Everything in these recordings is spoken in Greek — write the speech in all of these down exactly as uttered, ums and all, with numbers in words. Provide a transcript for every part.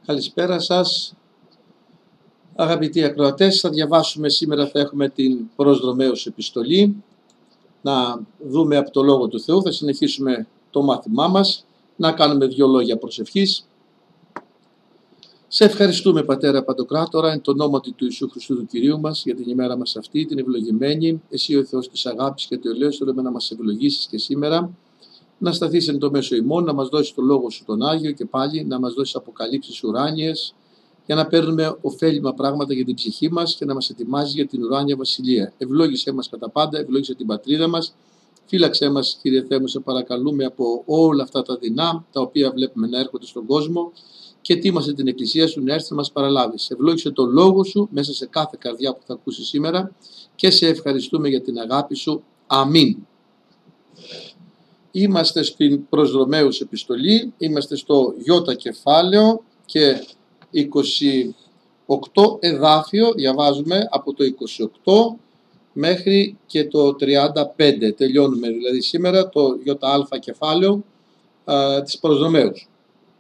Καλησπέρα σας, αγαπητοί ακροατές. Θα διαβάσουμε σήμερα, θα έχουμε την προς Ρωμαίους επιστολή, να δούμε από το Λόγο του Θεού, θα συνεχίσουμε το μάθημά μας, να κάνουμε δύο λόγια προσευχής. Σε ευχαριστούμε, Πατέρα Παντοκράτορα, εν το όνομα του Ιησού Χριστού του Κυρίου μας, για την ημέρα μας αυτή, την ευλογημένη. Εσύ ο Θεός της αγάπης και του ελέους, θέλουμε να μας ευλογήσεις και σήμερα, να σταθείς εν το μέσο ημών, να μας δώσεις το Λόγο σου τον Άγιο και πάλι να μας δώσεις αποκαλύψεις ουράνιες, για να παίρνουμε ωφέλιμα πράγματα για την ψυχή μας και να μας ετοιμάζει για την ουράνια βασιλεία. Ευλόγησέ μας κατά πάντα, ευλόγησε την πατρίδα μας, φύλαξέ μας, Κύριε Θεέ μου, σε παρακαλούμε από όλα αυτά τα δεινά τα οποία βλέπουμε να έρχονται στον κόσμο και ετοίμασε την Εκκλησία σου να έρθει να μας παραλάβεις. Ευλόγησε το Λόγο σου μέσα σε κάθε καρδιά που θα ακούσει σήμερα και σε ευχαριστούμε για την αγάπη σου. Αμήν. Είμαστε στην προς Ρωμαίους επιστολή, είμαστε στο Ι κεφάλαιο και είκοσι οκτώ εδάφιο, διαβάζουμε από το είκοσι οκτώ μέχρι και το τριάντα πέντε. Τελειώνουμε δηλαδή σήμερα το Ι κεφάλαιο α, της προς Ρωμαίους.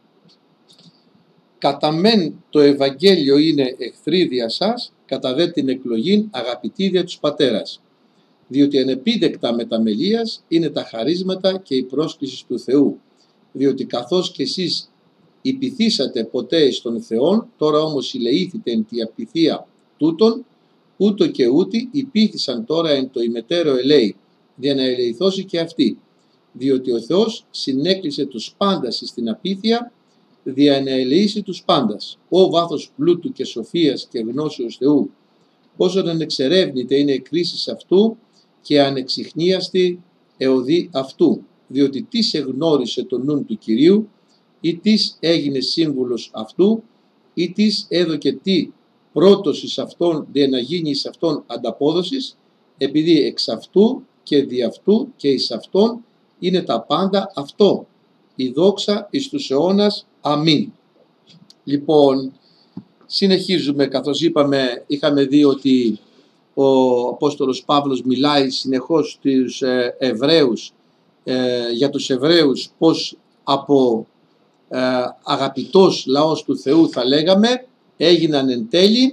Κατά μεν το Ευαγγέλιο είναι εχθρή δια σας, κατά δε την εκλογήν αγαπητή δια τους πατέρας. Διότι ανεπίδεκτα μεταμελίας είναι τα χαρίσματα και η πρόσκληση του Θεού. Διότι καθώς και εσείς υπηθήσατε ποτέ εις τον Θεόν, τώρα όμως ηλεήθητε εν τη απειθία τούτον, ούτω και ούτι υπήθησαν τώρα εν το ημετέρω ελέη, δια να ελεηθώσει και αυτοί. Διότι ο Θεός συνέκλεισε τους πάντας εις την απείθεια, δια να ελεήσει τους πάντας. Ο βάθος πλούτου και σοφίας και γνώσεως Θεού, όσον ανεξερεύνητε είναι η κρίση αυτού και ανεξιχνίαστη εωδή αυτού. Διότι τι εγνώρισε το νουν του Κυρίου, ή τις έγινε σύμβουλος αυτού, ή τις έδωκε τι πρώτος εις αυτόν, δε να γίνει εις αυτόν ανταπόδοσης, επειδή εξ αυτού και δι' αυτού και εις αυτόν είναι τα πάντα αυτό. Η δόξα εις τους αιώνας. Αμήν. Λοιπόν, συνεχίζουμε, καθώς είπαμε, είχαμε δει ότι ο Απόστολος Παύλος μιλάει συνεχώς στους Εβραίους, ε, για τους Εβραίους, πως από ε, αγαπητός λαός του Θεού, θα λέγαμε, έγιναν εν τέλει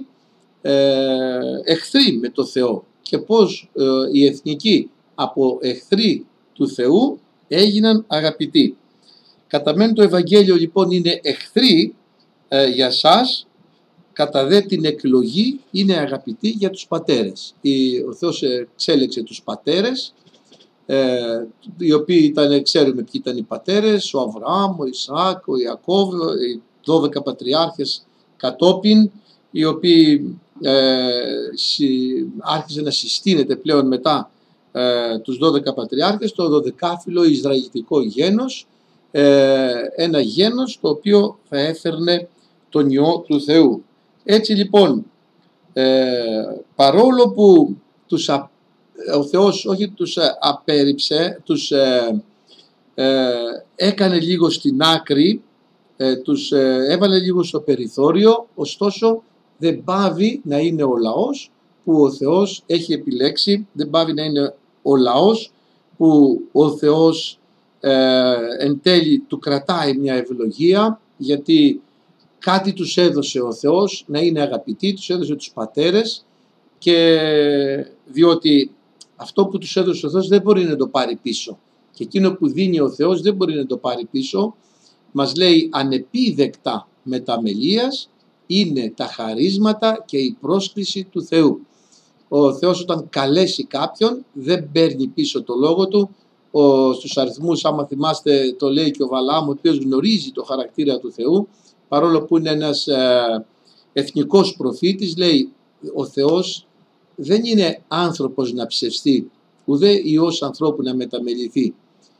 ε, εχθροί με το Θεό και πως ε, οι εθνικοί από εχθροί του Θεού έγιναν αγαπητοί. Κατά μεν το Ευαγγέλιο λοιπόν είναι εχθροί ε, για σας, κατά δε την εκλογή είναι αγαπητοί για τους πατέρες. Ο Θεός εξέλεξε τους πατέρες, ε, οι οποίοι ήταν, ξέρουμε ποιοι ήταν οι πατέρες, ο Αβραάμ, ο Ισαάκ, ο Ιακώβ, οι δώδεκα πατριάρχες κατόπιν, οι οποίοι ε, άρχισε να συστήνεται πλέον μετά ε, τους δώδεκα πατριάρχες, το δωδεκάφυλλο Ισραηλιτικό γένος, ε, ένα γένος το οποίο θα έφερνε τον Υιό του Θεού. Έτσι λοιπόν, ε, παρόλο που τους, ο Θεός όχι τους απέρριψε, τους ε, ε, έκανε λίγο στην άκρη, ε, τους ε, έβαλε λίγο στο περιθώριο, ωστόσο δεν πάβει να είναι ο λαός που ο Θεός έχει επιλέξει, δεν πάβει να είναι ο λαός που ο Θεός ε, εν τέλει του κρατάει μια ευλογία, γιατί κάτι τους έδωσε ο Θεός να είναι αγαπητοί, τους έδωσε τους πατέρες, και διότι αυτό που τους έδωσε ο Θεός δεν μπορεί να το πάρει πίσω και εκείνο που δίνει ο Θεός δεν μπορεί να το πάρει πίσω. Μας λέει ανεπίδεκτα μεταμελίας είναι τα χαρίσματα και η πρόσκληση του Θεού. Ο Θεός όταν καλέσει κάποιον δεν παίρνει πίσω το λόγο του. Ο, στους αριθμούς, άμα θυμάστε, το λέει και ο Βαλάμ, ο οποίος γνωρίζει το χαρακτήρα του Θεού, παρόλο που είναι ένας ε, εθνικός προφήτης, λέει ο Θεός δεν είναι άνθρωπος να ψευστεί, ουδέ Υιός ανθρώπου να μεταμεληθεί.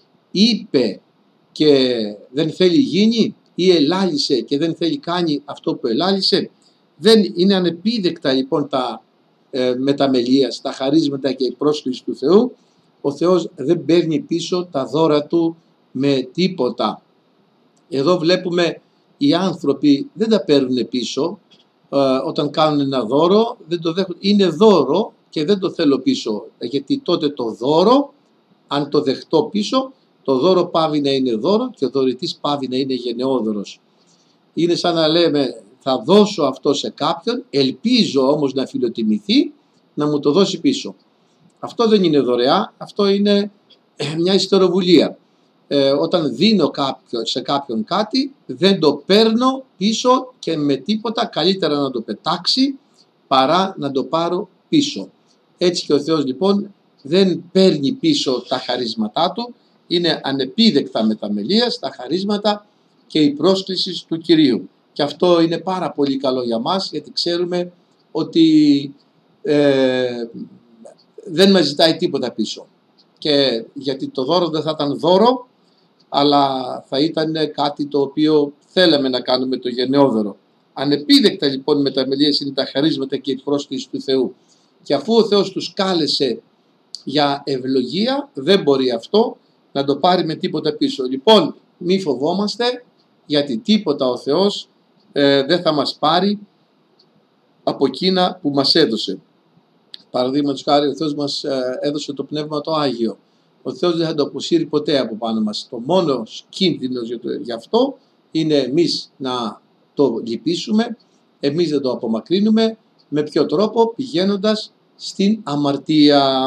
Είπε και δεν θέλει γίνει, ή ελάλησε και δεν θέλει κάνει αυτό που ελάλησε. Δεν είναι ανεπίδεκτα λοιπόν τα ε, μεταμελίας, τα χαρίσματα και η πρόσκληση του Θεού. Ο Θεός δεν παίρνει πίσω τα δώρα του με τίποτα. Εδώ βλέπουμε οι άνθρωποι δεν τα παίρνουν πίσω, ε, όταν κάνουν ένα δώρο δεν το δέχονται, είναι δώρο και δεν το θέλω πίσω, γιατί τότε το δώρο, αν το δεχτώ πίσω, το δώρο πάβει να είναι δώρο και ο δωρητής πάβει να είναι γενναιόδωρος. Είναι σαν να λέμε θα δώσω αυτό σε κάποιον, ελπίζω όμως να φιλοτιμηθεί, να μου το δώσει πίσω. Αυτό δεν είναι δωρεά, αυτό είναι μια ιστεροβουλία. Ε, όταν δίνω κάποιο, σε κάποιον κάτι, δεν το παίρνω πίσω και με τίποτα, καλύτερα να το πετάξει παρά να το πάρω πίσω. Έτσι και ο Θεός λοιπόν δεν παίρνει πίσω τα χαρίσματά Του, είναι ανεπίδεκτα μεταμελίας τα χαρίσματα και η πρόσκληση του Κυρίου. Και αυτό είναι πάρα πολύ καλό για μας, γιατί ξέρουμε ότι ε, δεν μας ζητάει τίποτα πίσω. Και γιατί το δώρο δεν θα ήταν δώρο, αλλά θα ήταν κάτι το οποίο θέλαμε να κάνουμε το γενναιόδωρο. Ανεπίδεκτα λοιπόν μεταμελίες είναι τα χαρίσματα και η πρόσκληση του Θεού. Και αφού ο Θεός τους κάλεσε για ευλογία, δεν μπορεί αυτό να το πάρει με τίποτα πίσω. Λοιπόν, μη φοβόμαστε, γιατί τίποτα ο Θεός ε, δεν θα μας πάρει από εκείνα που μας έδωσε. Παραδείγματος χάρη, ο Θεός μας ε, έδωσε το Πνεύμα το Άγιο. Ο Θεός δεν θα το αποσύρει ποτέ από πάνω μας. Το μόνο κίνδυνος για, το, για αυτό είναι εμείς να το λυπήσουμε, εμείς να το απομακρύνουμε. Με ποιο τρόπο? Πηγαίνοντας στην αμαρτία.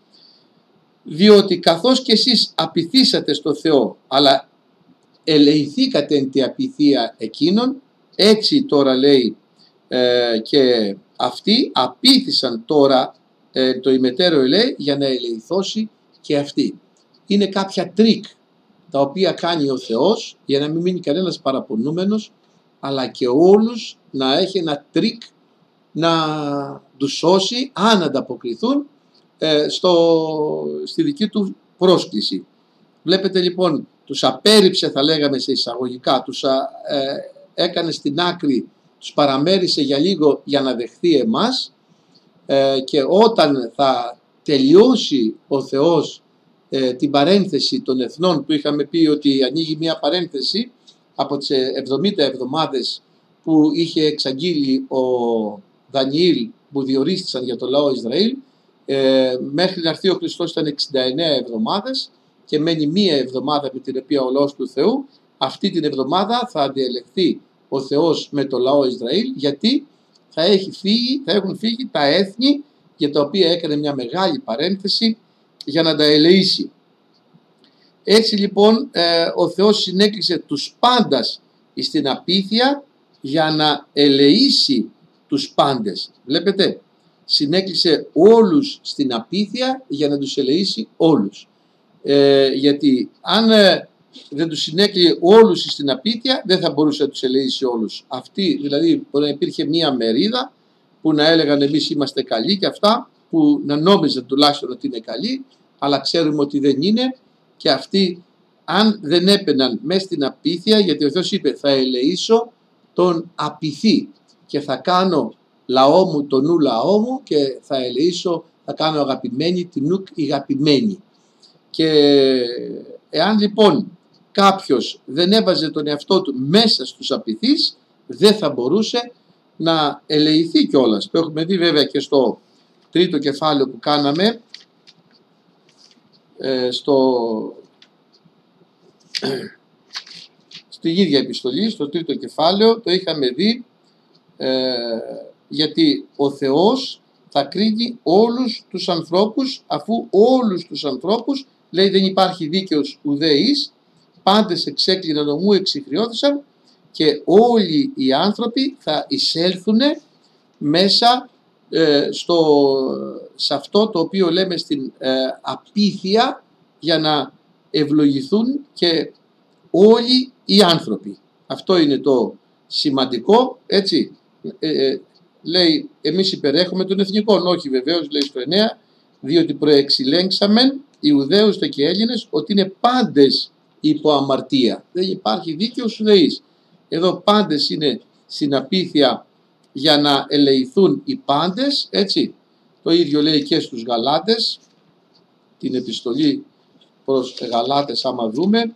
Διότι καθώς και εσείς απειθήσατε στο Θεό, αλλά ελεηθήκατε εν τη απειθία εκείνων, έτσι τώρα λέει ε, και αυτοί απείθησαν τώρα ε, το ημετέρω ελέη για να ελεηθώσει και αυτοί. Είναι κάποια τρίκ τα οποία κάνει ο Θεός για να μην μείνει κανένας παραπονούμενος, αλλά και όλους να έχει ένα τρίκ να τους σώσει αν ανταποκριθούν ε, στο, στη δική του πρόσκληση. Βλέπετε λοιπόν, τους απέρριψε, θα λέγαμε σε εισαγωγικά, τους α, ε, έκανε στην άκρη, τους παραμέρισε για λίγο για να δεχθεί εμάς ε, και όταν θα τελειώσει ο Θεός ε, την παρένθεση των εθνών που είχαμε πει ότι ανοίγει μια παρένθεση από τις εβδομήντα εβδομάδες που είχε εξαγγείλει ο Δανιήλ που διορίστησαν για το λαό Ισραήλ, ε, μέχρι να έρθει ο Χριστός ήταν εξήντα εννέα εβδομάδες και μένει μία εβδομάδα με την οποία ο λαός του Θεού. Αυτή την εβδομάδα θα αντιελεχθεί ο Θεός με το λαό Ισραήλ, γιατί θα, έχει φύγει, θα έχουν φύγει τα έθνη για τα οποία έκανε μια μεγάλη παρένθεση για να τα ελεήσει. Έτσι λοιπόν ε, ο Θεός συνέκλεισε τους πάντας στην απείθεια για να ελεήσει τους πάντες. Βλέπετε, συνέκλεισε όλους στην απείθεια για να τους ελεήσει όλους. Ε, γιατί αν ε, δεν τους συνέκλειε όλους στην απείθεια, δεν θα μπορούσε να τους ελεήσει όλους. Αυτοί, δηλαδή, μπορεί να υπήρχε μία μερίδα που να έλεγαν εμείς είμαστε καλοί και αυτά που να νόμιζαν τουλάχιστον ότι είναι καλοί, αλλά ξέρουμε ότι δεν είναι, και αυτοί αν δεν έπαιναν μέσα στην απείθεια, γιατί ο Θεός είπε θα ελεήσω τον απειθή και θα κάνω λαό μου τον νου λαό μου και θα ελεήσω, θα κάνω αγαπημένη την νουκ αγαπημένη. Και εάν λοιπόν κάποιος δεν έβαζε τον εαυτό του μέσα στους απειθείς, δεν θα μπορούσε να ελεηθεί κιόλας. Το έχουμε δει βέβαια και στο τρίτο κεφάλαιο που κάναμε, ε, στο, στη ίδια επιστολή, στο τρίτο κεφάλαιο, το είχαμε δει, ε, γιατί ο Θεός θα κρίνει όλους τους ανθρώπους, αφού όλους τους ανθρώπους, λέει δεν υπάρχει δίκαιος ουδέης, πάντες εξέκλειναν ομού εξηχριώθησαν, και όλοι οι άνθρωποι θα εισέλθουν μέσα ε, στο, σε αυτό το οποίο λέμε στην ε, απείθεια, για να ευλογηθούν και όλοι οι άνθρωποι. Αυτό είναι το σημαντικό, έτσι. Ε, ε, λέει εμείς υπερέχουμε των εθνικών, όχι βεβαίως, λέει στο εννέα, διότι προεξηλέγξαμεν Ιουδαίους δε και Έλληνες ότι είναι πάντες υπό αμαρτία. Δεν υπάρχει δίκαιος ουδεής. Εδώ πάντες είναι στην απείθεια για να ελεηθούν οι πάντες, έτσι. Το ίδιο λέει και στους Γαλάτες, την επιστολή προς Γαλάτες άμα δούμε,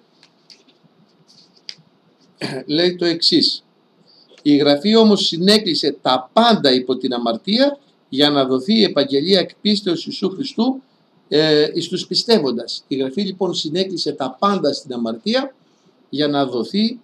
λέει το εξής. Η Γραφή όμως συνέκλεισε τα πάντα υπό την αμαρτία για να δοθεί η επαγγελία εκ πίστεως Ιησού Χριστού ε, εις τους πιστεύοντας. Η Γραφή λοιπόν συνέκλεισε τα πάντα στην αμαρτία για να δοθεί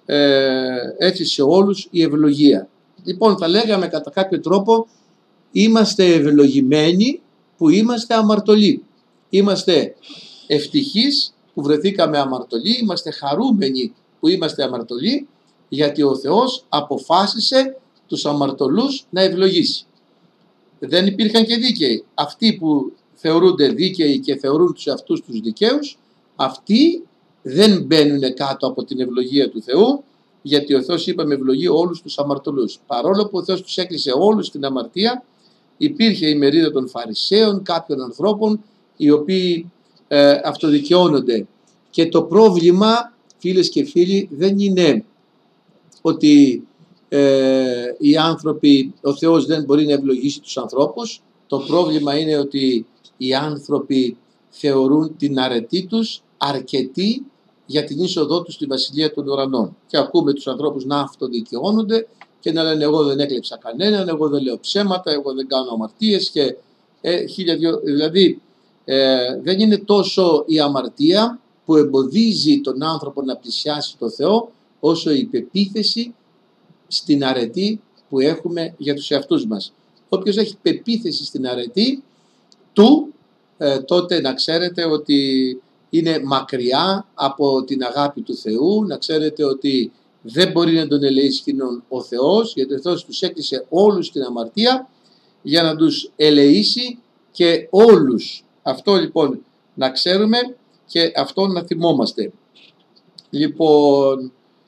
ε, έτσι σε όλους η ευλογία. Λοιπόν, θα λέγαμε κατά κάποιο τρόπο, είμαστε ευλογημένοι που είμαστε αμαρτωλοί. Είμαστε ευτυχείς που βρεθήκαμε αμαρτωλοί, είμαστε χαρούμενοι που είμαστε αμαρτωλοί, γιατί ο Θεός αποφάσισε τους αμαρτωλούς να ευλογήσει. Δεν υπήρχαν και δίκαιοι. Αυτοί που θεωρούνται δίκαιοι και θεωρούν τους εαυτούς τους δικαίους, αυτοί δεν μπαίνουν κάτω από την ευλογία του Θεού, γιατί ο Θεός, είπαμε, ευλογεί όλους τους αμαρτωλούς. Παρόλο που ο Θεός τους έκλεισε όλους στην αμαρτία, υπήρχε η μερίδα των Φαρισαίων, κάποιων ανθρώπων, οι οποίοι ε, αυτοδικαιώνονται. Και το πρόβλημα, φίλες και φίλοι, δεν είναι ότι ε, οι άνθρωποι, ο Θεός δεν μπορεί να ευλογήσει τους ανθρώπους. Το πρόβλημα είναι ότι οι άνθρωποι θεωρούν την αρετή τους αρκετή για την είσοδό τους στη Βασιλεία των Ουρανών. Και ακούμε τους ανθρώπους να αυτοδικαιώνονται και να λένε, εγώ δεν έκλεψα κανέναν, εγώ δεν λέω ψέματα, εγώ δεν κάνω αμαρτίες και ε, χίλια δυο. Δηλαδή ε, δεν είναι τόσο η αμαρτία που εμποδίζει τον άνθρωπο να πλησιάσει το Θεό, όσο η πεποίθηση στην αρετή που έχουμε για τους εαυτούς μας. Όποιος έχει πεποίθηση στην αρετή του, ε, τότε να ξέρετε ότι είναι μακριά από την αγάπη του Θεού, να ξέρετε ότι δεν μπορεί να τον ελεήσει ο Θεός, γιατί ο Θεός τους έκλεισε όλους στην αμαρτία για να τους ελεήσει και όλους. Αυτό λοιπόν να ξέρουμε και αυτό να θυμόμαστε. Λοιπόν,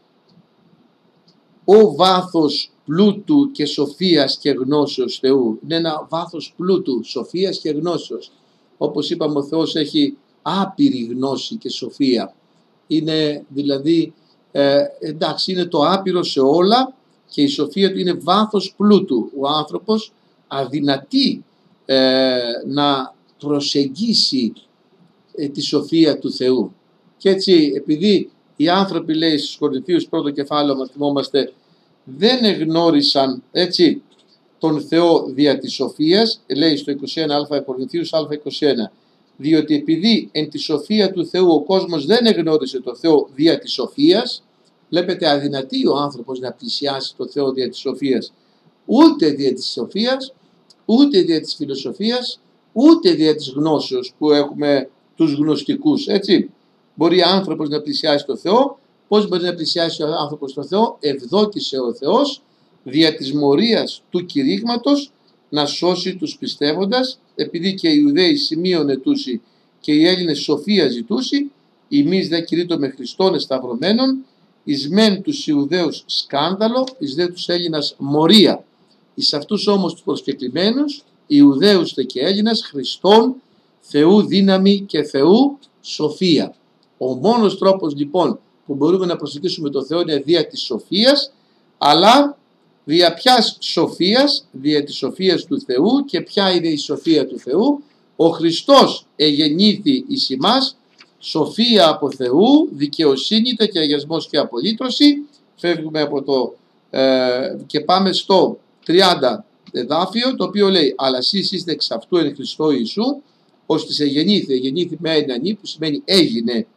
ο βάθος πλούτου και σοφίας και γνώσεως Θεού. Είναι ένα βάθος πλούτου, σοφίας και γνώσεως. Όπως είπαμε, ο Θεός έχει άπειρη γνώση και σοφία. Είναι δηλαδή, ε, εντάξει, είναι το άπειρο σε όλα και η σοφία του είναι βάθος πλούτου. Ο άνθρωπος αδυνατεί ε, να προσεγγίσει ε, τη σοφία του Θεού. Και έτσι, επειδή οι άνθρωποι, λέει στους Κορινθίους πρώτο κεφάλαιο, μα θυμόμαστε, δεν εγνώρισαν, έτσι, τον Θεό δια της σοφίας, λέει στο είκοσι ένα α Κορινθίους α είκοσι ένα, διότι επειδή εν τη σοφία του Θεού ο κόσμος δεν εγνώρισε τον Θεό δια της σοφίας, βλέπετε, αδυνατεί ο άνθρωπος να πλησιάσει τον Θεό δια της σοφίας, ούτε δια της σοφίας, ούτε δια της φιλοσοφίας, ούτε δια της γνώσεως που έχουμε τους γνωστικούς, έτσι. Μπορεί ο άνθρωπος να πλησιάσει τον Θεό. Πώς μπορεί να πλησιάσει ο άνθρωπος τον Θεό? Ευδόκησε ο Θεός δια της μορίας του κηρύγματος να σώσει τους πιστεύοντας, επειδή και οι Ιουδαίοι σημείων ετούσι και οι Έλληνες σοφία ζητούσι, εμείς δε κηρύττω με Χριστόν εσταυρωμένων, εις μεν τους Ιουδαίους σκάνδαλο, εις δε τους Έλληνας μορία. Εις αυτούς όμως τους προσκεκλημένους, Ιουδαίους δε και Έλληνας, Χριστόν, Θεού δύναμη και Θεού σοφία. Ο μόνος τρόπος λοιπόν που μπορούμε να προσεγγίσουμε τον Θεό είναι δια της σοφίας, αλλά δια ποιας σοφίας? Δια της σοφίας του Θεού. Και ποια είναι η σοφία του Θεού? Ο Χριστός εγεννήθη εις ημάς, σοφία από Θεού, δικαιοσύνη και αγιασμός και απολύτρωση. Φεύγουμε από το ε, και πάμε στο τριάντα εδάφιο, το οποίο λέει, αλλά εσείς είστε εξ αυτού εν Χριστώ Ιησού, ώστις εγεννήθη, εγεννήθη με έναν που σημαίνει έγινε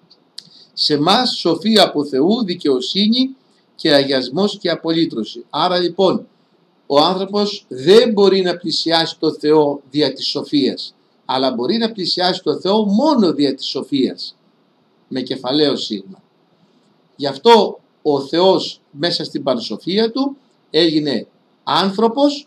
σε μας σοφία από Θεού, δικαιοσύνη και αγιασμός και απολύτρωση. Άρα λοιπόν ο άνθρωπος δεν μπορεί να πλησιάσει το Θεό δια της σοφίας, αλλά μπορεί να πλησιάσει το Θεό μόνο δια της σοφίας, με κεφαλαίο σίγμα. Γι' αυτό ο Θεός μέσα στην πανσοφία του έγινε άνθρωπος,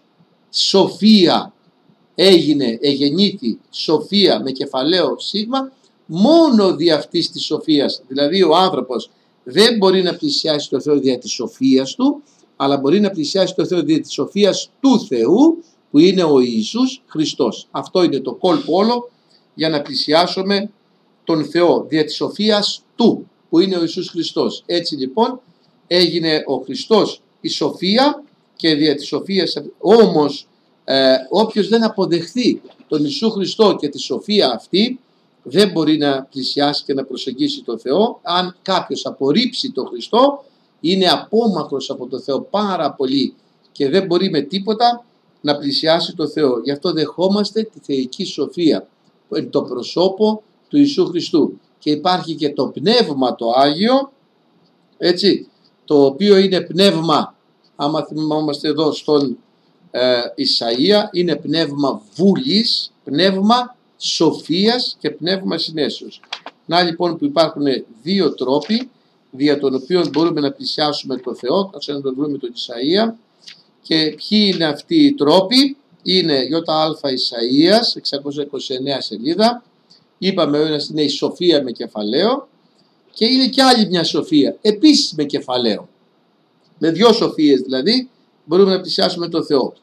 σοφία έγινε, εγεννήθη σοφία με κεφαλαίο σίγμα, μόνο δια αυτής της σοφίας. Δηλαδή ο άνθρωπος δεν μπορεί να πλησιάσει το Θεό δια της σοφίας του, αλλά μπορεί να πλησιάσει το Θεό δια της σοφίας του Θεού, που είναι ο Ιησούς Χριστός. Αυτό είναι το κόλπο όλο για να πλησιάσουμε τον Θεό δια της σοφίας του, που είναι ο Ιησούς Χριστός. Έτσι λοιπόν έγινε ο Χριστός η σοφία και δια της σοφίας. Όμως ε, όποιος δεν αποδεχθεί τον Ιησού Χριστό και τη σοφία αυτή, δεν μπορεί να πλησιάσει και να προσεγγίσει τον Θεό. Αν κάποιος απορρίψει τον Χριστό, είναι απόμακρος από τον Θεό πάρα πολύ και δεν μπορεί με τίποτα να πλησιάσει τον Θεό. Γι' αυτό δεχόμαστε τη θεϊκή σοφία, το προσώπο του Ιησού Χριστού. Και υπάρχει και το Πνεύμα το Άγιο, έτσι, το οποίο είναι πνεύμα, άμα θυμόμαστε εδώ στον ε, Ισαΐα, είναι πνεύμα βούλης, πνεύμα σοφίας και πνεύμα συνέσεως. Να λοιπόν που υπάρχουν δύο τρόποι δια των οποίων μπορούμε να πλησιάσουμε το Θεό, ας να το βρούμε τον Ισαΐα. Και ποιοι είναι αυτοί οι τρόποι? Είναι ΙΑ Ισαΐας, εξακόσια είκοσι εννέα σελίδα. Είπαμε ο ένας είναι η σοφία με κεφαλαίο και είναι και άλλη μια σοφία, επίσης με κεφαλαίο. Με δυο σοφίες δηλαδή μπορούμε να πλησιάσουμε τον Θεό.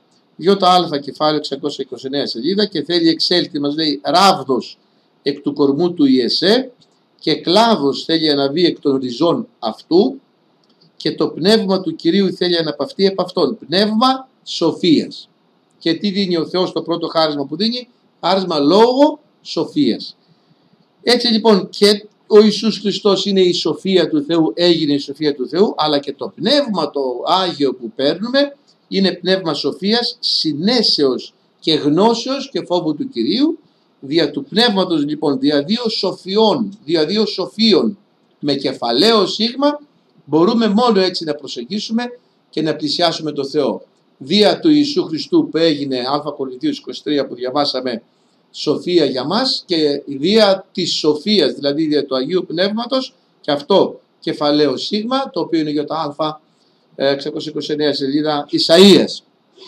ΙΑ κεφάλαιο εξακόσια είκοσι εννέα σελίδα και θέλει εξέλθει, μας λέει, ράβδος εκ του κορμού του Ιεσέ και κλάδος θέλει αναβεί εκ των ριζών αυτού και το πνεύμα του Κυρίου θέλει αναπαυτεί επ' αυτόν. Πνεύμα σοφίας. Και τι δίνει ο Θεός το πρώτο χάρισμα που δίνει? Χάρισμα λόγο σοφίας. Έτσι λοιπόν και ο Ιησούς Χριστός είναι η σοφία του Θεού, έγινε η σοφία του Θεού, αλλά και το πνεύμα το Άγιο που παίρνουμε είναι πνεύμα σοφίας, συνέσεως και γνώσεως και φόβου του Κυρίου. Δια του πνεύματος λοιπόν, δια δύο σοφιών, δια δύο σοφίων με κεφαλαίο σίγμα, μπορούμε μόνο έτσι να προσεγγίσουμε και να πλησιάσουμε το Θεό. Δια του Ιησού Χριστού που έγινε Α Κορινθίους είκοσι τρία που διαβάσαμε, σοφία για μας, και δια της σοφίας, δηλαδή δια του Αγίου Πνεύματος, και αυτό κεφαλαίο σίγμα, το οποίο είναι για το Α εξακόσια είκοσι εννέα σελίδα Ισαΐας.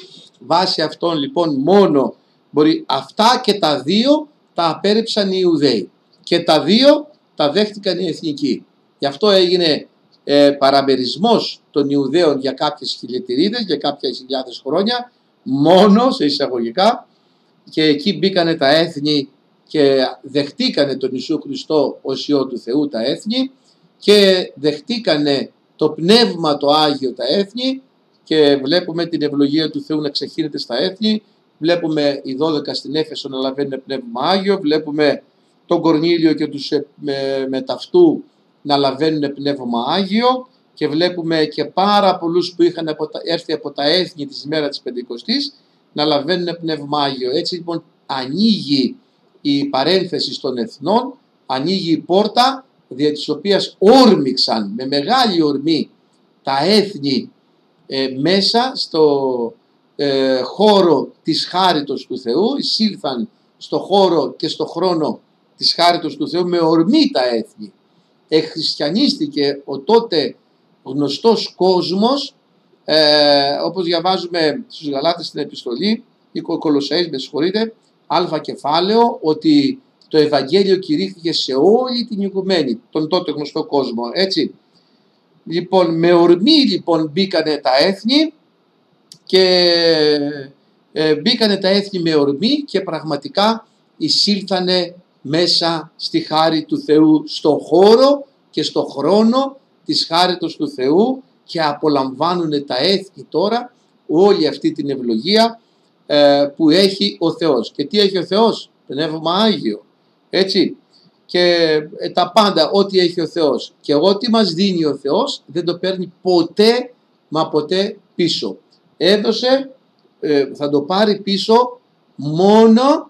Βάσει αυτών λοιπόν μόνο μπορεί, αυτά και τα δύο τα απέρριψαν οι Ιουδαίοι και τα δύο τα δέχτηκαν οι εθνικοί. Γι' αυτό έγινε ε, παραμερισμός των Ιουδαίων για κάποιες χιλιετηρίδες, για κάποιες χιλιάδες χρόνια, μόνο σε εισαγωγικά, και εκεί μπήκανε τα έθνη και δεχτήκανε τον Ιησού Χριστό ως Υιό του Θεού τα έθνη και δεχτήκανε το Πνεύμα το Άγιο τα έθνη και βλέπουμε την ευλογία του Θεού να ξεχύνεται στα έθνη. Βλέπουμε οι δώδεκα στην Έφεσο να λαβαίνουν Πνεύμα Άγιο, βλέπουμε τον Κορνήλιο και τους με, με ταυτού να λαβαίνουν Πνεύμα Άγιο και βλέπουμε και πάρα πολλούς που είχαν από τα, έρθει από τα έθνη της ημέρα της Πεντηκοστής να λαβαίνουν Πνεύμα Άγιο. Έτσι λοιπόν ανοίγει η παρένθεση των εθνών, ανοίγει η πόρτα δια της οποίας όρμηξαν με μεγάλη ορμή τα έθνη ε, μέσα στο ε, χώρο της χάριτος του Θεού, εισήλθαν στο χώρο και στο χρόνο της χάριτος του Θεού με ορμή τα έθνη. Εχριστιανίστηκε ο τότε γνωστός κόσμος, ε, όπως διαβάζουμε στους Γαλάτες στην επιστολή, οι Κολοσσαείς, με συγχωρείτε, α κεφάλαιο, ότι το Ευαγγέλιο κηρύχθηκε σε όλη την οικουμένη, τον τότε γνωστό κόσμο, έτσι. Λοιπόν, με ορμή λοιπόν μπήκανε τα έθνη και ε, μπήκανε τα έθνη με ορμή και πραγματικά εισήλθανε μέσα στη χάρη του Θεού, στο χώρο και στο χρόνο της χάριτος του Θεού και απολαμβάνουν τα έθνη τώρα όλη αυτή την ευλογία ε, που έχει ο Θεός. Και τι έχει ο Θεός? Πνεύμα Άγιο, έτσι, και ε, τα πάντα ό,τι έχει ο Θεός και ό,τι μας δίνει ο Θεός δεν το παίρνει ποτέ μα ποτέ πίσω. Έδωσε, ε, θα το πάρει πίσω μόνο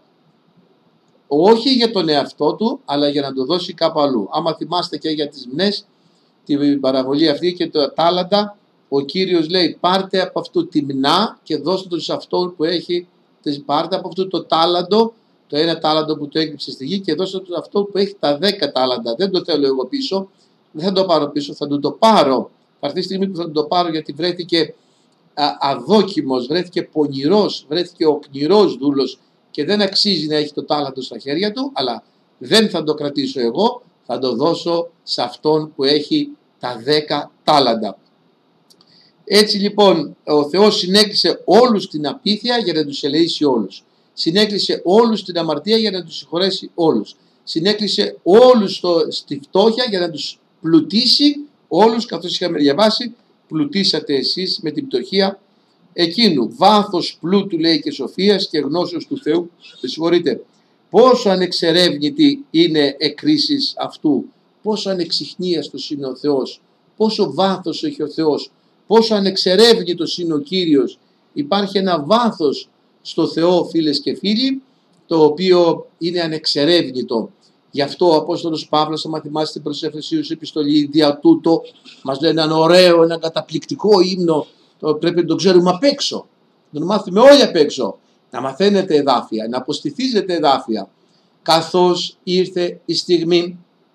όχι για τον εαυτό του, αλλά για να το δώσει κάπου αλλού. Άμα θυμάστε και για τις μνές, την παραβολή αυτή και τα τάλαντα, ο Κύριος λέει πάρτε από αυτού τη μνά και δώστε το σε αυτόν που έχει, πάρτε από αυτού το τάλαντο, το ένα τάλαντο που το έκλειψε στη γη και δώστε το αυτό που έχει τα δέκα τάλαντα. Δεν το θέλω εγώ πίσω, δεν θα το πάρω πίσω, θα του το πάρω. Θα έρθει η στιγμή που θα του το πάρω γιατί βρέθηκε αδόκιμος, βρέθηκε πονηρός, βρέθηκε οκνηρός δούλος και δεν αξίζει να έχει το τάλαντο στα χέρια του, αλλά δεν θα το κρατήσω εγώ, θα το δώσω σε αυτόν που έχει τα δέκα τάλαντα. Έτσι λοιπόν ο Θεός συνέκλεισε όλους την απίθεια για να τους ελεήσει όλους. Συνέκλεισε όλους την αμαρτία για να τους συγχωρέσει όλους. Συνέκλεισε όλους στο, στη φτώχεια για να τους πλουτίσει όλους, καθώς είχαμε διαβάσει, πλουτίσατε εσείς με την πτωχία εκείνου. Βάθος πλούτου λέει και σοφίας και γνώσεως του Θεού. Με συγχωρείτε. Πόσο ανεξερεύνητη είναι εκκρίσεις αυτού. Πόσο ανεξιχνίαστος είναι ο Θεός. Πόσο βάθος έχει ο Θεός. Πόσο ανεξερεύνητος είναι ο Κύριος. Υπάρχει ένα βάθος στο Θεό, φίλες και φίλοι, το οποίο είναι ανεξερεύνητο. Γι' αυτό ο Απόστολος Παύλος, αν θυμάστε στην προς Εφεσίους επιστολή, δια τούτο μας λέει έναν ωραίο, έναν καταπληκτικό ύμνο, το πρέπει να το ξέρουμε απ' έξω. Να το μάθουμε όλοι απ' έξω. Να μαθαίνετε εδάφια, να αποστηθίζετε εδάφια. Καθώς ήρθε η στιγμή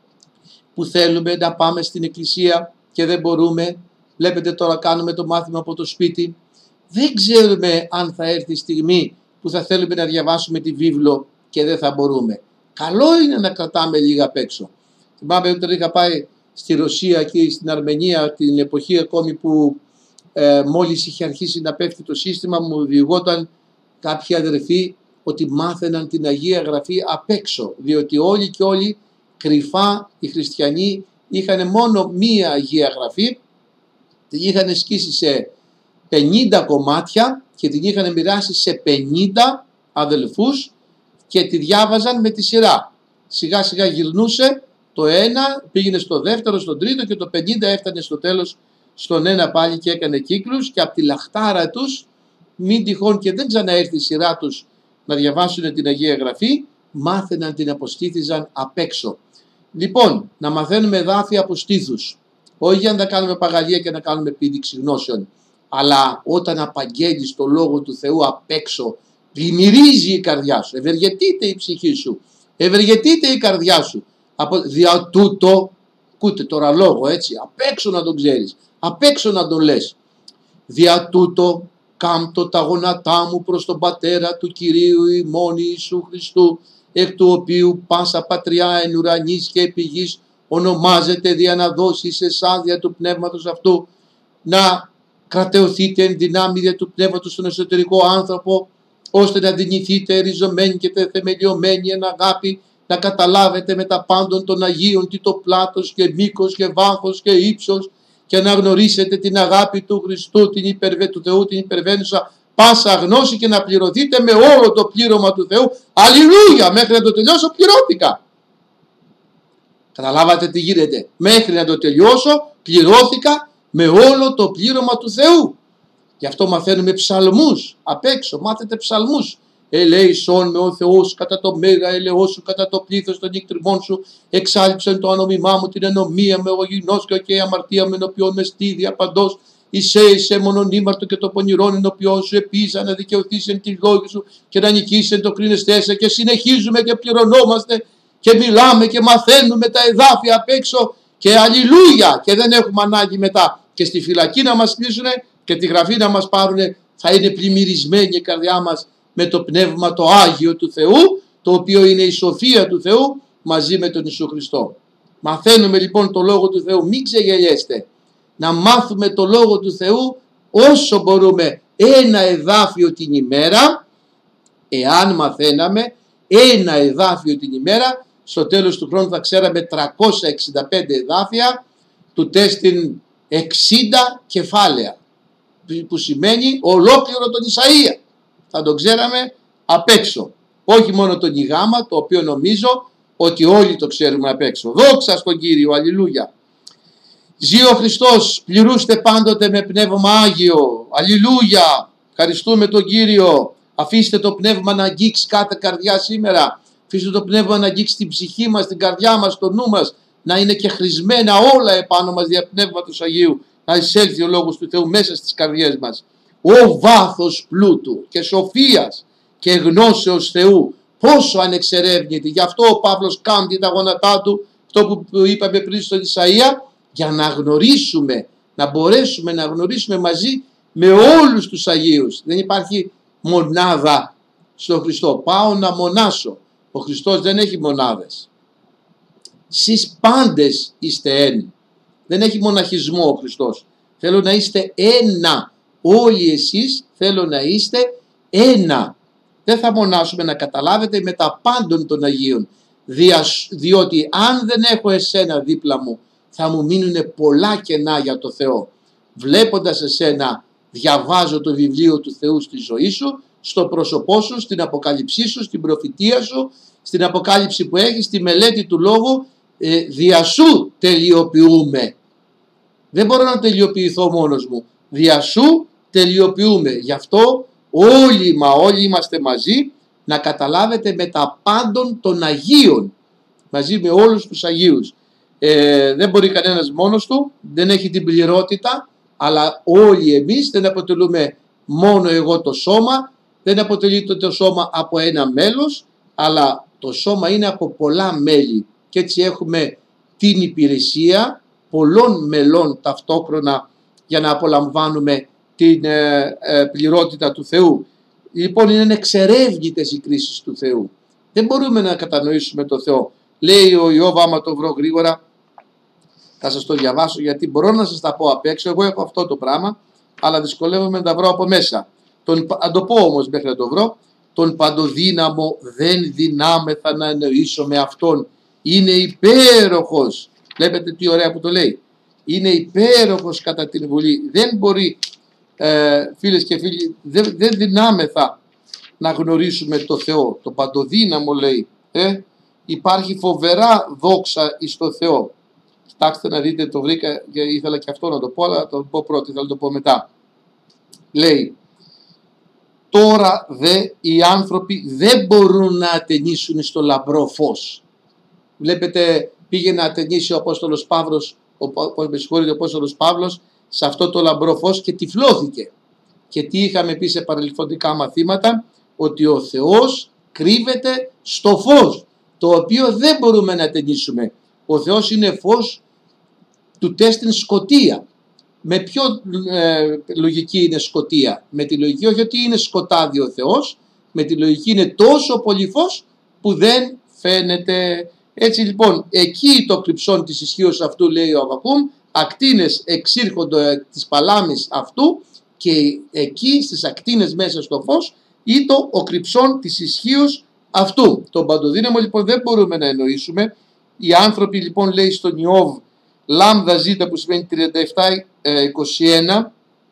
που θέλουμε να πάμε στην εκκλησία και δεν μπορούμε, βλέπετε τώρα κάνουμε το μάθημα από το σπίτι, δεν ξέρουμε αν θα έρθει η στιγμή που θα θέλουμε να διαβάσουμε τη βίβλο και δεν θα μπορούμε. Καλό είναι να κρατάμε λίγα απ' έξω. Θυμάμαι όταν είχα πάει στη Ρωσία και στην Αρμενία την εποχή ακόμη που ε, μόλις είχε αρχίσει να πέφτει το σύστημα, μου διηγόταν κάποιοι αδερφοί ότι μάθαιναν την Αγία Γραφή απ' έξω, διότι όλοι και όλοι κρυφά οι χριστιανοί είχαν μόνο μία Αγία Γραφή, την είχαν σκίσει σε πενήντα κομμάτια και την είχαν μοιράσει σε πενήντα αδελφούς και τη διάβαζαν με τη σειρά. Σιγά σιγά γυρνούσε το ένα, πήγαινε στο δεύτερο, στον τρίτο και το πενήντα έφτανε στο τέλος στον ένα πάλι και έκανε κύκλους, και από τη λαχτάρα τους, μην τυχόν και δεν ξαναέρθει η σειρά τους να διαβάσουν την Αγία Γραφή, μάθαιναν, την αποστήθιζαν απ' έξω. Λοιπόν, να μαθαίνουμε εδάφια από στήθους, όχι για να τα κάνουμε παγαλία και να κάνουμε επίδειξη γνώσεων, αλλά όταν απαγγέλεις το Λόγο του Θεού απ' έξω, πλημμυρίζει η καρδιά σου, ευεργετείται η ψυχή σου, ευεργετείται η καρδιά σου. Από, δια τούτο, ακούτε τώρα λόγο έτσι, απ' έξω να τον ξέρεις, απ' έξω να τον λες. Δια τούτο κάμπτω τα γόνατά μου προς τον Πατέρα του Κυρίου ημών Ιησού Χριστού, εκ του οποίου πάσα πατριά εν ουρανής και επί γης ονομάζεται, δια να δώσει σε εσάς δια του Πνεύματος αυτού να κρατεωθείτε εν δυνάμει δια του Πνεύματος στον εσωτερικό άνθρωπο, ώστε να δυνηθείτε ριζωμένοι και θεμελιωμένοι εν αγάπη, να καταλάβετε με τα πάντων των Αγίων τι το πλάτος και μήκος και βάθος και ύψος, και να γνωρίσετε την αγάπη του Χριστού, την υπερβε, του Θεού, την υπερβαίνουσα πάσα γνώση, και να πληρωθείτε με όλο το πλήρωμα του Θεού. Αλληλούια! Μέχρι να το τελειώσω πληρώθηκα. Καταλάβατε τι γίνεται? Μέχρι να το τελειώσω πληρώθηκα με όλο το πλήρωμα του Θεού. Γι' αυτό μαθαίνουμε ψαλμούς απ' έξω. Μάθετε ψαλμούς. Ελέησον με ο Θεός κατά το μέγα ελεό σου, κατά το πλήθος των νύκτριμών σου. Εξάλειψεν το ανομιμά μου την ενομία με ο γινώσκιο και η αμαρτία με ενωπιών με στίδια παντός. Εισέησε μονονήμαρτο και το πονηρόν ενωπιών σου. Επίσης να δικαιωθήσεν τη λόγη σου και να νικήσεν το κρίνεστέσαι. Και συνεχίζουμε και πληρωνόμαστε και μιλάμε και μαθαίνουμε τα εδάφια απ' έξω. Και αλληλούια! Και δεν έχουμε ανάγκη μετά και στη φυλακή να μας κλείσουνε και τη γραφή να μας πάρουνε. Θα είναι πλημμυρισμένη η καρδιά μας με το Πνεύμα το Άγιο του Θεού, το οποίο είναι η σοφία του Θεού μαζί με τον Ιησού Χριστό. Μαθαίνουμε λοιπόν το Λόγο του Θεού, μην ξεγελιέστε. Να μάθουμε το Λόγο του Θεού όσο μπορούμε, ένα εδάφιο την ημέρα. Εάν μαθαίναμε ένα εδάφιο την ημέρα, στο τέλος του χρόνου θα ξέραμε τριακόσια εξήντα πέντε εδάφια, του τέστην εξήντα κεφάλαια, που σημαίνει ολόκληρο τον Ισαΐα. Θα τον ξέραμε απ' έξω. Όχι μόνο τον Ιγάμα, το οποίο νομίζω ότι όλοι το ξέρουμε απ' έξω. Δόξα στον Κύριο, αλληλούια. Ζει ο Χριστός, πληρούστε πάντοτε με Πνεύμα Άγιο. Αλληλούια. Ευχαριστούμε τον Κύριο. Αφήστε το Πνεύμα να αγγίξει κάθε καρδιά σήμερα. Αφήστε το Πνεύμα να αγγίξει την ψυχή μας, την καρδιά μας, το νου μας. Να είναι και χρησμένα όλα επάνω μας δια Πνεύματος Αγίου. Να εισέλθει ο Λόγος του Θεού μέσα στις καρδιές μας. Ο βάθος πλούτου και σοφίας και γνώσεως Θεού, πόσο ανεξερεύνητη. Γι' αυτό ο Παύλος κάμπτει τα γόνατά του, αυτό που είπαμε πριν στον Ισαΐα, για να γνωρίσουμε, να μπορέσουμε να γνωρίσουμε μαζί με όλους τους Αγίους. Δεν υπάρχει μονάδα στον Χριστό. Πάω να μονάσω. Ο Χριστός δεν έχει μονάδες. Σεις πάντες είστε εν. Δεν έχει μοναχισμό ο Χριστός. Θέλω να είστε ένα. Όλοι εσείς θέλω να είστε ένα. Δεν θα μονάσουμε, να καταλάβετε, με τα πάντων των Αγίων. Διότι αν δεν έχω εσένα δίπλα μου, θα μου μείνουν πολλά κενά για το Θεό. Βλέποντας εσένα, διαβάζω το βιβλίο του Θεού στη ζωή σου, στο πρόσωπό σου, στην αποκάλυψή σου, στην προφητεία σου, στην αποκάλυψη που έχεις, στη μελέτη του Λόγου, ε, δια σου τελειοποιούμε. Δεν μπορώ να τελειοποιηθώ μόνος μου. Δια σου τελειοποιούμε. Γι' αυτό όλοι, μα όλοι είμαστε μαζί, να καταλάβετε με τα πάντων των Αγίων. μαζί με όλους τους Αγίους. Ε, δεν μπορεί κανένας μόνος του, δεν έχει την πληρότητα, αλλά όλοι εμείς δεν αποτελούμε μόνο εγώ το σώμα, δεν αποτελείται το σώμα από ένα μέλος, αλλά το σώμα είναι από πολλά μέλη και έτσι έχουμε την υπηρεσία πολλών μελών ταυτόχρονα για να απολαμβάνουμε την ε, ε, πληρότητα του Θεού. Λοιπόν, είναι εξερεύνητες οι κρίσεις του Θεού. Δεν μπορούμε να κατανοήσουμε το Θεό. Λέει ο Ιώβ, άμα το βρω γρήγορα, θα σας το διαβάσω, γιατί μπορώ να σας τα πω απ' έξω. Εγώ έχω αυτό το πράγμα, αλλά δυσκολεύομαι να τα βρω από μέσα. Τον, αν το πω όμως μέχρι να το βρω. Τον παντοδύναμο δεν δυνάμεθα να εννοήσω με αυτόν. Είναι υπέροχος. Βλέπετε τι ωραία που το λέει. Είναι υπέροχος κατά την βουλή. Δεν μπορεί, ε, φίλες και φίλοι, δεν, δεν δυνάμεθα να γνωρίσουμε το Θεό. Το παντοδύναμο λέει. Ε, υπάρχει φοβερά δόξα εις το Θεό. Κοιτάξτε να δείτε, το βρήκα και ήθελα και αυτό να το πω, αλλά θα το πω πρώτα, θα το πω μετά. Λέει, τώρα δε οι άνθρωποι δεν μπορούν να ατενίσουν στο λαμπρό φως. Βλέπετε, πήγε να ατενίσει ο Απόστολος Παύλος, ο, με συγχωρείτε, ο Απόστολος Παύλος σε αυτό το λαμπρό φως και τυφλώθηκε. Και τι είχαμε πει σε παρελθοντικά μαθήματα, ότι ο Θεός κρύβεται στο φως, το οποίο δεν μπορούμε να ατενίσουμε. Ο Θεός είναι φως του τέστην σκοτία. Με ποιο ε, λογική είναι σκοτία? Με τη λογική όχι ότι είναι σκοτάδι ο Θεός, με τη λογική είναι τόσο πολύ φως που δεν φαίνεται. Έτσι λοιπόν, εκεί το κρυψόν της ισχύως αυτού, λέει ο Αββακούμ, ακτίνες εξήρχονται της παλάμης αυτού και εκεί στις ακτίνες μέσα στο φως ήτο ο κρυψόν της ισχύως αυτού. Τον παντοδύναμο λοιπόν δεν μπορούμε να εννοήσουμε. Οι άνθρωποι λοιπόν, λέει στον Ιώβ, λάμδα ζήτα που σημαίνει τριάντα επτά είκοσι ένα,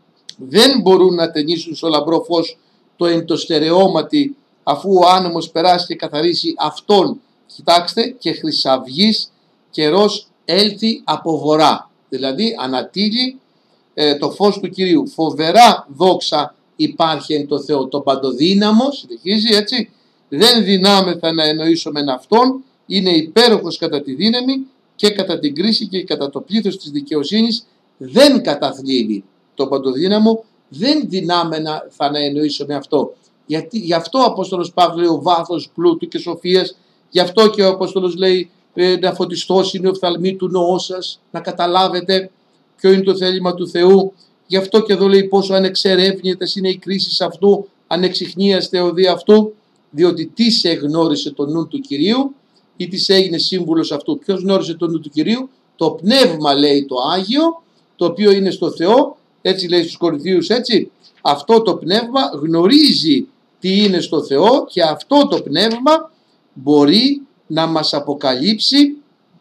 δεν μπορούν να ταινίσουν στο λαμπρό φως το εν το στερεώματι, αφού ο άνεμος περάσει και καθαρίσει αυτόν. Κοιτάξτε, και χρυσαυγής καιρός έλθει από βορρά. Δηλαδή ανατείλει ε, το φως του Κυρίου. Φοβερά δόξα υπάρχει εν το Θεό. Το παντοδύναμο, συνεχίζει έτσι, δεν δυνάμεθα να εννοήσουμε αυτόν, είναι υπέροχος κατά τη δύναμη και κατά την κρίση και κατά το πλήθος της δικαιοσύνης δεν καταθλίβει. Το παντοδύναμο δεν δυνάμενα θα να εννοήσουμε αυτό. Γιατί, γι' αυτό ο Απόστολος Παύλος λέει ο βάθος πλούτου και σοφίας, γι' αυτό και ο Απόστολος λέει ε, να φωτιστός είναι ο οφθαλμή του νοό σας, να καταλάβετε ποιο είναι το θέλημα του Θεού. Γι' αυτό και εδώ λέει πόσο ανεξερεύνητες είναι οι κρίσεις αυτού, ανεξιχνίαστε οδοί αυτού, διότι τι σε γνώρισε το νου του Κυρίου ή τι έγινε σύμβουλος αυτού. Ποιος γνώρισε το νου του Κυρίου? Το πνεύμα, λέει το Άγιο, το οποίο είναι στο Θεό, έτσι λέει στους Κορινθίους, έτσι. Αυτό το πνεύμα γνωρίζει τι είναι στο Θεό και αυτό το πνεύμα μπορεί να μας αποκαλύψει,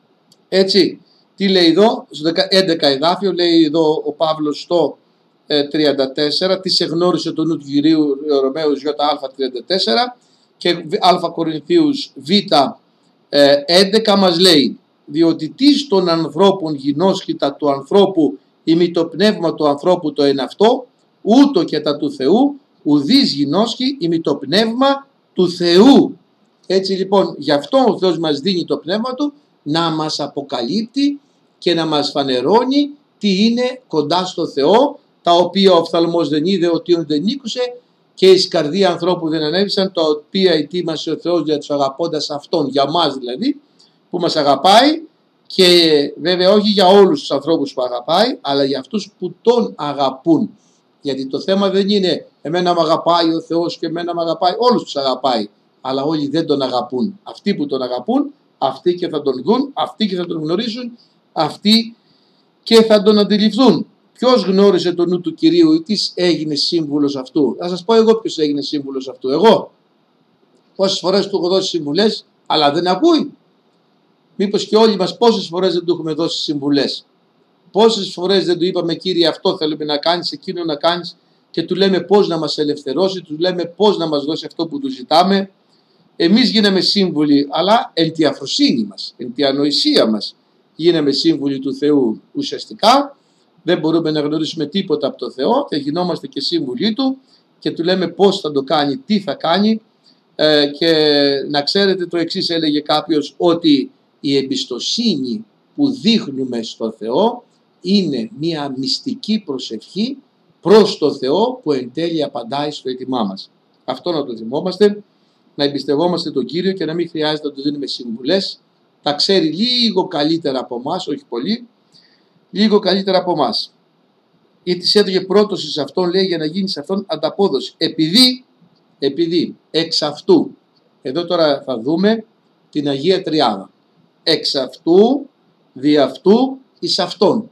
έτσι. Τι λέει εδώ, στο έντεκα εδάφιο, λέει εδώ ο Παύλος στο ε, τριάντα τέσσερα, τι σε γνώρισε το νου του Κυρίου, Ρωμαίους Ι Α τριάντα τέσσερα και Α Κορινθίους Β ε, έντεκα μας λέει, διότι τι των ανθρώπων γινώσκητα του ανθρώπου ημί το πνεύμα του ανθρώπου το εν αυτό, ούτω και τα του Θεού, ουδείς γινώσκει ημί το πνεύμα του Θεού. Έτσι λοιπόν, γι' αυτό ο Θεός μας δίνει το πνεύμα του να μας αποκαλύπτει και να μας φανερώνει τι είναι κοντά στο Θεό, τα οποία ο οφθαλμός δεν είδε, ότι δεν ήκουσε και η καρδία ανθρώπου δεν ανέβησαν, τα οποία ετοίμασε ο Θεός για τους αγαπώντας αυτόν, για μας δηλαδή, που μας αγαπάει, και βέβαια όχι για όλους τους ανθρώπους που αγαπάει, αλλά για αυτούς που τον αγαπούν. Γιατί το θέμα δεν είναι εμένα με αγαπάει ο Θεός και εμένα με αγαπάει, όλους τους αγαπάει, αλλά όλοι δεν τον αγαπούν. Αυτοί που τον αγαπούν, αυτοί και θα τον δουν, αυτοί και θα τον γνωρίσουν, αυτοί και θα τον αντιληφθούν. Ποιος γνώρισε το νου του Κυρίου ή τι έγινε σύμβουλος αυτού? Θα σας πω εγώ ποιος έγινε σύμβουλος αυτού. Εγώ. Πόσες φορές του έχω δώσει συμβουλές, αλλά δεν ακούει. Μήπως και όλοι μας πόσες φορές δεν του έχουμε δώσει συμβουλές? Πόσες φορές δεν του είπαμε, Κύριε, αυτό θέλουμε να κάνεις, εκείνο να κάνεις, και του λέμε πώς να μας ελευθερώσει, του λέμε πώς να μας δώσει αυτό που του ζητάμε. Εμείς γίναμε σύμβουλοι, αλλά εν τη αφροσύνη μας, εν τη ανοησία μας γίναμε σύμβουλοι του Θεού. Ουσιαστικά δεν μπορούμε να γνωρίσουμε τίποτα από το Θεό και γινόμαστε και σύμβουλοι του και του λέμε πώς θα το κάνει, τι θα κάνει. Ε, και να ξέρετε το εξής, έλεγε κάποιος, ότι η εμπιστοσύνη που δείχνουμε στο Θεό είναι μια μυστική προσευχή προς το Θεό που εν τέλει απαντάει στο αίτημά μας. Αυτό να το θυμόμαστε, να εμπιστευόμαστε τον Κύριο και να μην χρειάζεται να του δίνουμε συμβουλές. Τα ξέρει λίγο καλύτερα από εμάς, όχι πολύ, λίγο καλύτερα από εμάς. Ή της έτρωγε πρότωση σε αυτόν, λέει, για να γίνει σε αυτόν ανταπόδοση. Επειδή, επειδή εξ αυτού, εδώ τώρα θα δούμε την Αγία Τριάδα. Εξ αυτού, δι' αυτού, εις αυτόν.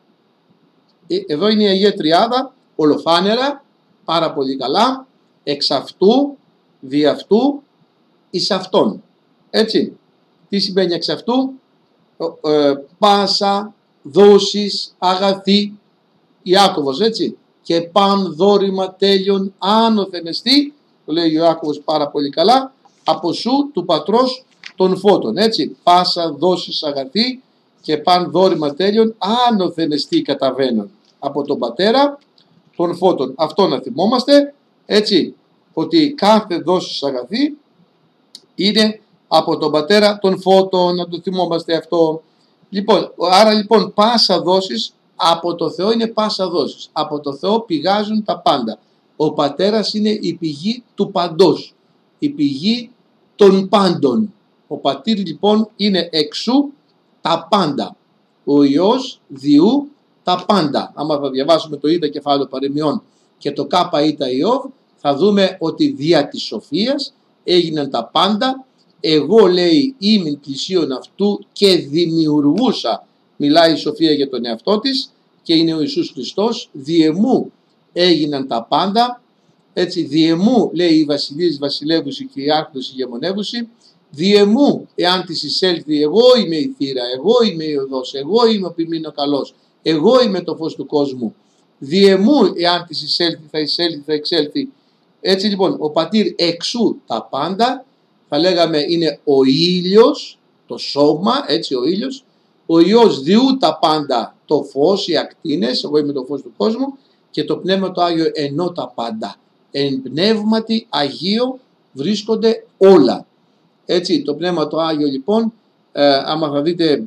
Εδώ είναι η Αγία Τριάδα, ολοφάνερα, πάρα πολύ καλά. Εξ αυτού, δι' αυτού, εις αυτόν. Έτσι. Τι σημαίνει εξ αυτού? Ε, πάσα, δόσεις, αγαθή. Ιάκωβος, έτσι. Και παν δόρημα τέλειον άνωθεν εστί, το λέει ο Ιάκωβος πάρα πολύ καλά, από σου του πατρός των φώτων, έτσι. Πάσα, δόσεις, αγαθή και παν δόρημα τέλειον άνωθεν εστί καταβαίνουν από τον πατέρα των φώτων. Αυτό να θυμόμαστε, έτσι, ότι κάθε δόσεις αγαθή είναι από τον πατέρα των φώτων, να το θυμόμαστε αυτό. Λοιπόν, άρα λοιπόν πάσα δόσεις από το Θεό είναι πάσα δόσεις. Από το Θεό πηγάζουν τα πάντα. Ο πατέρας είναι η πηγή του παντός, η πηγή των πάντων. Ο πατήρ λοιπόν είναι εξού τα πάντα. Ο Υιός διού τα πάντα. Άμα θα διαβάσουμε το Ήτα κεφάλαιο παροιμιών και το Κάπα Ήτα Ιώβ, θα δούμε ότι δια της σοφίας έγιναν τα πάντα. Εγώ, λέει, ήμην πλησίον αυτού και δημιουργούσα. Μιλάει η Σοφία για τον εαυτό της και είναι ο Ιησούς Χριστός. Διεμού έγιναν τα πάντα. Έτσι, διεμού, λέει η βασιλείς βασιλεύουση και η άρχοντος ηγεμονεύουση. Διεμού, εάν της εισέλθει, εγώ είμαι η θύρα, εγώ είμαι η οδός, εγώ είμαι ο ποιμήνο καλός, εγώ είμαι το φως του κόσμου. Διεμού, εάν της εισέλθει, θα εισέλθει, θα εξέλθει. Έτσι λοιπόν, ο πατήρ εξού τα πάντα, θα λέγαμε είναι ο ήλιος, το σώμα, έτσι ο ήλιος. Ο Υιός διού τα πάντα, το φως, οι ακτίνες, εγώ είμαι το φως του κόσμου, και το Πνεύμα το Άγιο ενώ τα πάντα. Εν πνεύματι Αγίο βρίσκονται όλα. Έτσι, το Πνεύμα το Άγιο λοιπόν, ε, άμα θα δείτε,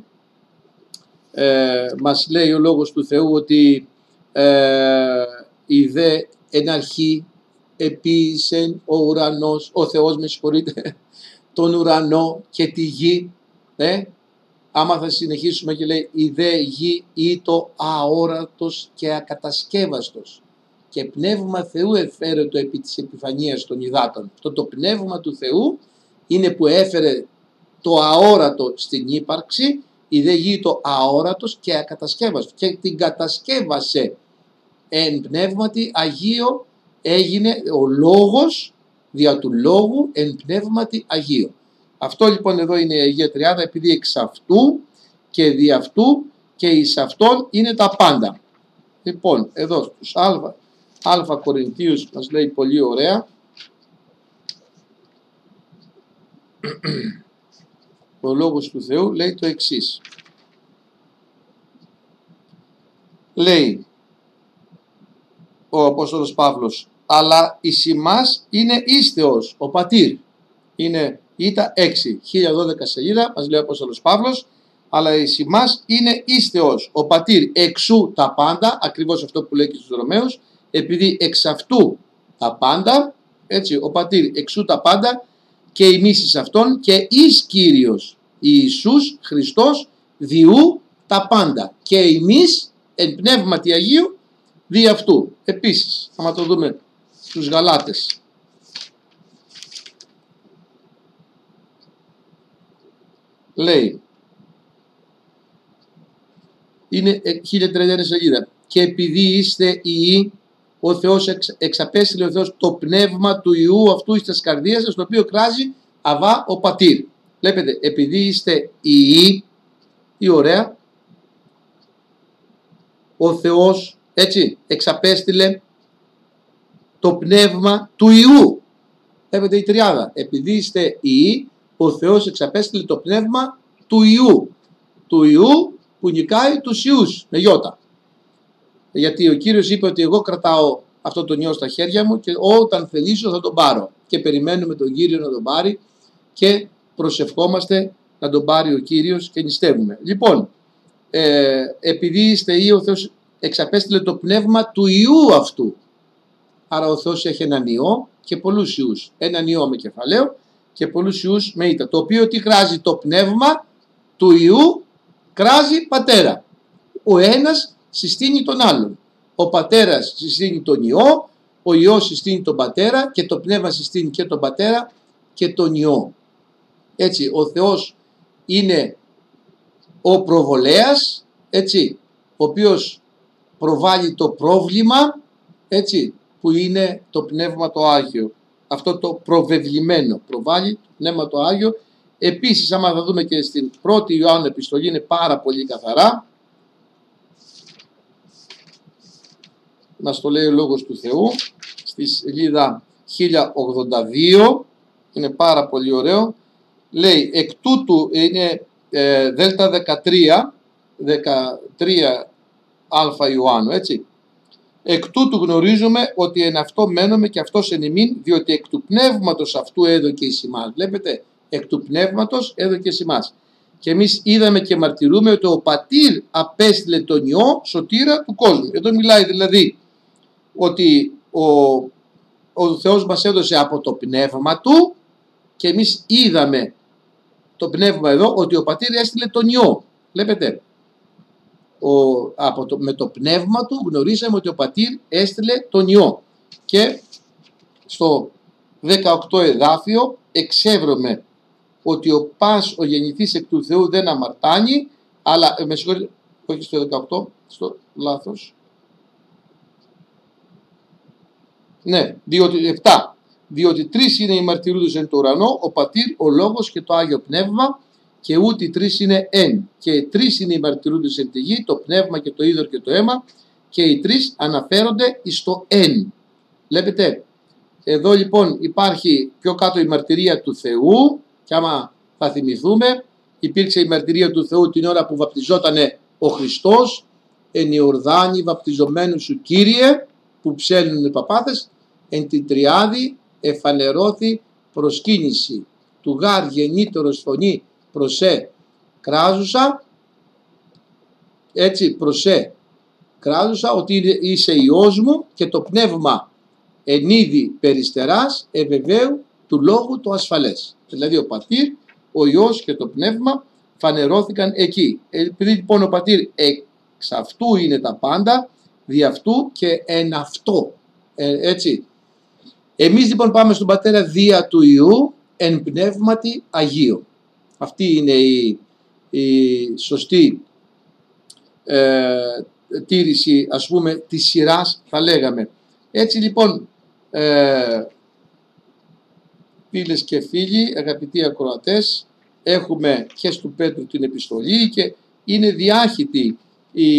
ε, μας λέει ο Λόγος του Θεού ότι ε, η δε εν αρχή επίησεν ο ουρανός, ο Θεός με συγχωρείτε, τον ουρανό και τη γη. Ε, άμα θα συνεχίσουμε και λέει η δε γη ή το αόρατος και ακατασκεύαστος και πνεύμα Θεού εφέρε το επί της επιφανείας των υδάτων. Αυτό το πνεύμα του Θεού είναι που έφερε το αόρατο στην ύπαρξη, η δε γη το αόρατος και ακατασκεύαστος και την κατασκεύασε. Εν πνεύματι Αγίο έγινε ο λόγος δια του λόγου εν πνεύματι Αγίο. Αυτό λοιπόν εδώ είναι η Αγία Τριάδα, επειδή εξ αυτού και δι' αυτού και εις αυτόν είναι τα πάντα. Λοιπόν, εδώ στους Α, Α Κορινθίους μας λέει πολύ ωραία. Ο Λόγος του Θεού λέει το εξής. Λέει ο Απόστολος Παύλος, αλλά εις ημάς είναι εις Θεός, ο πατήρ. Είναι Ήτα έξι, χίλια δώδεκα σελίδα, μας λέει ο Απόστολος Παύλος, αλλά εις ημάς είναι εις Θεός, ο πατήρ εξού τα πάντα, ακριβώς αυτό που λέει και στους Ρωμαίους, επειδή εξ αυτού τα πάντα, έτσι, ο πατήρ εξού τα πάντα και εμείς εις αυτόν και εις Κύριος Ιησούς Χριστός διού τα πάντα και εμείς εν πνεύματι Αγίου δι' αυτού. Επίσης, άμα το δούμε στους Γαλάτες, λέει, είναι χίλια τριάντα ένα σελίδα, και επειδή είστε Ιη, ο Θεός εξ, εξαπέστειλε ο Θεός το πνεύμα του Ιού αυτού εις τας καρδίας σας, το οποίο κράζει Αβά ο πατήρ. Βλέπετε, επειδή είστε Ιη, ή ωραία, ο Θεός, έτσι, εξαπέστειλε το πνεύμα του Ιού. Βλέπετε η τριάδα, επειδή είστε Ιη, ο Θεός εξαπέστειλε το πνεύμα του Ιού. Του Ιού που νικάει τους Ιούς με γιώτα. Γιατί ο Κύριος είπε ότι εγώ κρατάω αυτό τον ιό στα χέρια μου και όταν θελήσω θα τον πάρω. Και περιμένουμε τον Κύριο να τον πάρει και προσευχόμαστε να τον πάρει ο Κύριος και νηστεύουμε. Λοιπόν, ε, επειδή είστε Υιοι, ο Θεός εξαπέστειλε το πνεύμα του Υιού αυτού. Άρα ο Θεός έχει έναν Υιό και πολλούς Υιούς. Έναν Υιό με κεφαλαίο και πολλούς Υιούς με ήττα. Το οποίο τι κράζει? Το πνεύμα του Υιού κράζει πατέρα. Ο ένας συστήνει τον άλλον. Ο πατέρας συστήνει τον Υιό, ο Υιός συστήνει τον πατέρα και το πνεύμα συστήνει και τον πατέρα και τον Υιό. Έτσι, ο Θεός είναι ο προβολέας, έτσι, ο οποίος προβάλλει το πρόβλημα, έτσι, που είναι το Πνεύμα το Άγιο. Αυτό το προβεβλημένο προβάλλει το Πνεύμα το Άγιο. Επίσης, άμα θα δούμε και στην πρώτη Ιωάννου επιστολή, είναι πάρα πολύ καθαρά. Μας το λέει ο Λόγος του Θεού, στη σελίδα χίλια ογδόντα δύο, είναι πάρα πολύ ωραίο. Λέει, εκ τούτου, είναι ε, δέλτα δεκατρία, δεκατρία α Ιωάννου, έτσι. Εκ τούτου γνωρίζουμε ότι εν αυτό μένουμε και αυτός εν ημίν, διότι εκ του πνεύματος αυτού έδωκε εις ημάς. Βλέπετε, εκ του πνεύματος έδωκε εις ημάς. Και εμείς είδαμε και μαρτυρούμε ότι ο πατήρ απέστειλε τον Υιό σωτήρα του κόσμου. Εδώ μιλάει δηλαδή ότι ο, ο Θεός μας έδωσε από το πνεύμα του και εμείς είδαμε το πνεύμα εδώ ότι ο πατήρ έστειλε τον Υιό. Βλέπετε, ο, από το, με το πνεύμα του γνωρίσαμε ότι ο πατήρ έστειλε τον Υιό. Και στο δεκαοκτώ εδάφιο εξεύρωμε ότι ο πας ο γεννηθής εκ του Θεού δεν αμαρτάνει, αλλά, με συγχωρείτε, όχι στο δεκαοκτώ, στο λάθος. Ναι, διότι, επτά. Διότι τρεις είναι οι μαρτυρούντες εν το ουρανό, ο πατήρ, ο λόγος και το Άγιο Πνεύμα, και ούτε οι τρεις είναι εν. Και τρεις είναι οι μαρτυρούντες εν τη γη, το πνεύμα και το είδωρ και το αίμα, και οι τρεις αναφέρονται στο εν. Βλέπετε, εδώ λοιπόν υπάρχει πιο κάτω η μαρτυρία του Θεού, και άμα θα θυμηθούμε, υπήρξε η μαρτυρία του Θεού την ώρα που βαπτιζότανε ο Χριστός, εν Ιορδάνη βαπτιζομένου σου Κύριε, που ψέλνουν οι παπάδες, εν την τριάδη εφανερώθη προσκύνηση του γάρ γεννήτερος φωνή προσέ κράζουσα, έτσι προσέ κράζουσα, ότι είσαι Υιός μου και το πνεύμα εν είδη περιστεράς ευεβαίου του λόγου το ασφαλές. Δηλαδή ο πατήρ, ο Υιός και το πνεύμα φανερώθηκαν εκεί. Επειδή λοιπόν ο πατήρ εξ αυτού είναι τα πάντα, δι' αυτού και εν αυτό. Ε, έτσι. Εμείς λοιπόν πάμε στον πατέρα δια του Υιού εν πνεύματι Αγίου. Αυτή είναι η, η σωστή ε, τήρηση, ας πούμε, της σειράς, θα λέγαμε. Έτσι λοιπόν, ε, φίλες και φίλοι, αγαπητοί ακροατές, έχουμε και του Πέτρου την επιστολή και είναι διάχυτη η,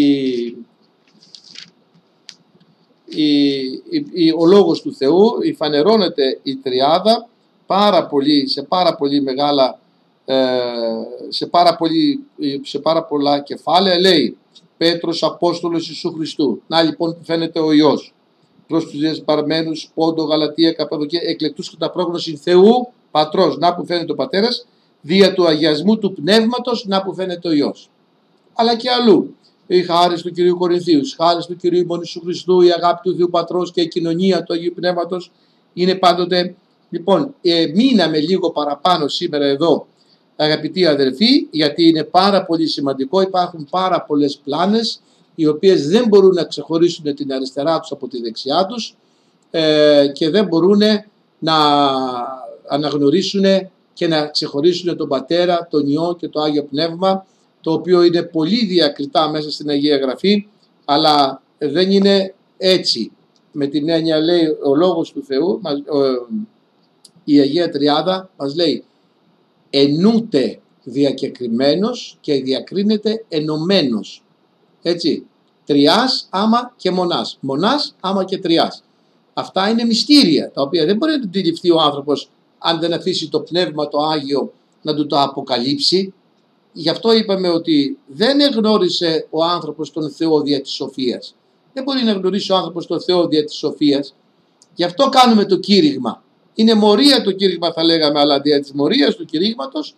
η, η, η, ο Λόγος του Θεού, η φανερώνεται η τριάδα πάρα πολύ, σε πάρα πολύ μεγάλα, ε, σε, πάρα πολύ, σε πάρα πολλά κεφάλαια. Λέει Πέτρος Απόστολος Ιησού Χριστού. Να λοιπόν που φαίνεται ο Υιός. Προς τους διασπαρμένους, Πόντο, Γαλατία, Καπαδοκία, εκλεκτούς κατά πρόγνωση Θεού Πατρός, να που φαίνεται ο Πατέρας, δια του αγιασμού του Πνεύματος, να που φαίνεται ο Υιός. Αλλά και αλλού. Η χάρις του Κυρίου Κορινθίου, η χάρις του Κυρίου Ιησού Χριστού, η αγάπη του Θεού Πατρός και η κοινωνία του Αγίου Πνεύματος είναι πάντοτε. Λοιπόν, ε, μείναμε λίγο παραπάνω σήμερα εδώ, αγαπητοί αδελφοί, γιατί είναι πάρα πολύ σημαντικό. Υπάρχουν πάρα πολλές πλάνες, οι οποίες δεν μπορούν να ξεχωρίσουν την αριστερά τους από τη δεξιά τους ε, και δεν μπορούν να αναγνωρίσουν και να ξεχωρίσουν τον Πατέρα, τον Υιό και το Άγιο Πνεύμα, το οποίο είναι πολύ διακριτά μέσα στην Αγία Γραφή, αλλά δεν είναι έτσι. Με την έννοια, λέει ο Λόγος του Θεού, η Αγία Τριάδα μας λέει ενούται διακεκριμένος και διακρίνεται ενωμένος. Έτσι, τριάς άμα και μονάς, μονάς άμα και τριάς. Αυτά είναι μυστήρια, τα οποία δεν μπορεί να αντιληφθεί ο άνθρωπος αν δεν αφήσει το Πνεύμα το Άγιο να του το αποκαλύψει. Γι' αυτό είπαμε ότι δεν εγνώρισε ο άνθρωπος τον Θεό δια της σοφίας. Δεν μπορεί να γνωρίσει ο άνθρωπος τον Θεό δια της σοφίας. Γι' αυτό κάνουμε το κήρυγμα. Είναι μορία το κήρυγμα, θα λέγαμε, αλλά δια της μορίας του κηρύγματος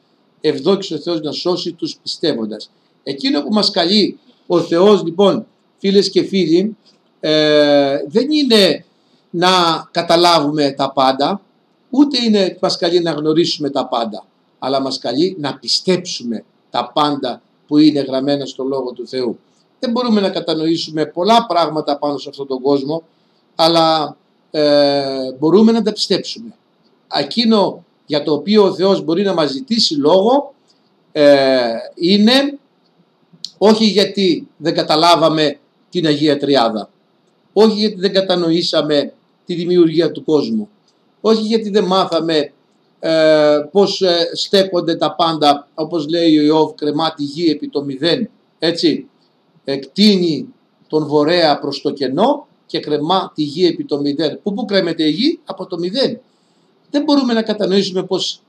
ευδόξης ο Θεός να σώσει τους πιστεύοντας. Εκείνο που μας καλεί ο Θεός, λοιπόν, φίλες και φίλοι, ε, δεν είναι να καταλάβουμε τα πάντα, ούτε είναι μας καλεί να γνωρίσουμε τα πάντα, αλλά μας καλεί να πιστέψουμε τα πάντα που είναι γραμμένα στο Λόγο του Θεού. Δεν μπορούμε να κατανοήσουμε πολλά πράγματα πάνω σε αυτόν τον κόσμο, αλλά ε, μπορούμε να τα πιστέψουμε. Εκείνο για το οποίο ο Θεός μπορεί να μας ζητήσει λόγο ε, είναι όχι γιατί δεν καταλάβαμε την Αγία Τριάδα, όχι γιατί δεν κατανοήσαμε τη δημιουργία του κόσμου, όχι γιατί δεν μάθαμε ε, πώς ε, στέκονται τα πάντα, όπως λέει ο Ιώβ, κρεμά τη γη επί το μηδέν, έτσι, εκτείνει τον βορέα προς το κενό και κρεμά τη γη επί το μηδέν. Πού πού κρέμεται η γη? Από το μηδέν. Δεν μπορούμε να κατανοήσουμε πως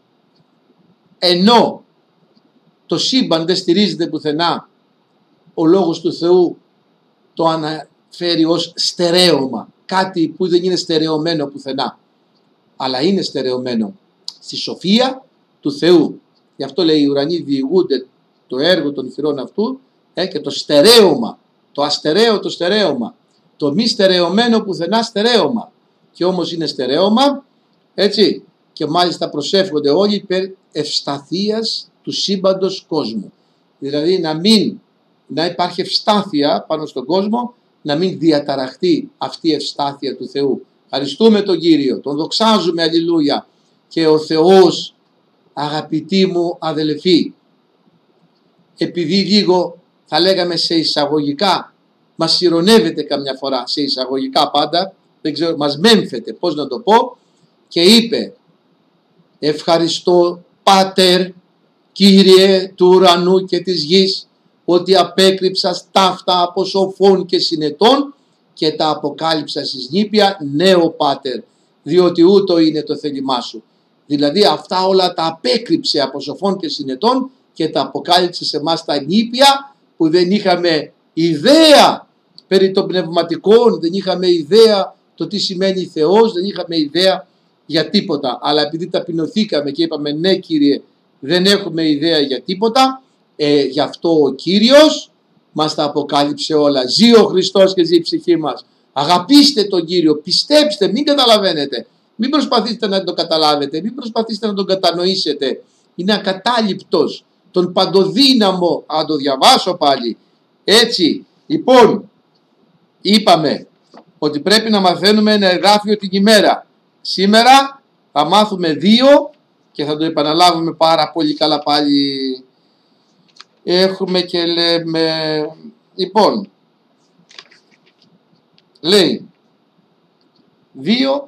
ενώ το σύμπαν δεν στηρίζεται πουθενά, ο Λόγος του Θεού το αναφέρει ως στερέωμα, κάτι που δεν είναι στερεωμένο πουθενά, αλλά είναι στερεωμένο στη σοφία του Θεού. Γι' αυτό λέει οι ουρανοί διηγούνται το έργο των χειρών αυτού ε, και το στερέωμα, το αστεραίο το στερέωμα, το μη στερεωμένο πουθενά στερέωμα, και όμως είναι στερέωμα, έτσι, και μάλιστα προσεύχονται όλοι υπέρ ευσταθίας του σύμπαντος κόσμου. Δηλαδή να μην να υπάρχει ευστάθεια πάνω στον κόσμο, να μην διαταραχτεί αυτή η ευστάθεια του Θεού. Ευχαριστούμε τον Κύριο, τον δοξάζουμε, αλληλούια. Και ο Θεός, αγαπητοί μου αδελφοί, επειδή λίγο θα λέγαμε σε εισαγωγικά, μας ηρωνεύεται καμιά φορά, σε εισαγωγικά πάντα, δεν ξέρω, μας μέμφεται πώς να το πω, και είπε, ευχαριστώ Πάτερ, Κύριε του ουρανού και της γης, ότι απέκρυψας ταύτα από σοφών και συνετών και τα αποκάλυψα εις νήπια, νέο Πάτερ, διότι ούτω είναι το θέλημά σου. Δηλαδή αυτά όλα τα απέκρυψε από σοφών και συνετών και τα αποκάλυψε σε εμάς τα νήπια, που δεν είχαμε ιδέα περί των πνευματικών, δεν είχαμε ιδέα το τι σημαίνει Θεός, δεν είχαμε ιδέα για τίποτα. Αλλά επειδή ταπεινωθήκαμε και είπαμε ναι Κύριε, δεν έχουμε ιδέα για τίποτα, ε, γι' αυτό ο Κύριος μας τα αποκάλυψε όλα. Ζει ο Χριστός και ζει η ψυχή μας. Αγαπήστε τον Κύριο, πιστέψτε, μην καταλαβαίνετε, μην προσπαθήσετε να τον καταλάβετε, μην προσπαθήσετε να τον κατανοήσετε. Είναι ακατάληπτος, τον παντοδύναμο. Αν το διαβάσω πάλι, έτσι. Λοιπόν, είπαμε ότι πρέπει να μαθαίνουμε ένα εδάφιο την ημέρα. Σήμερα θα μάθουμε δύο και θα το επαναλάβουμε πάρα πολύ καλά πάλι. Έχουμε και λέμε, λοιπόν, λέει, δύο,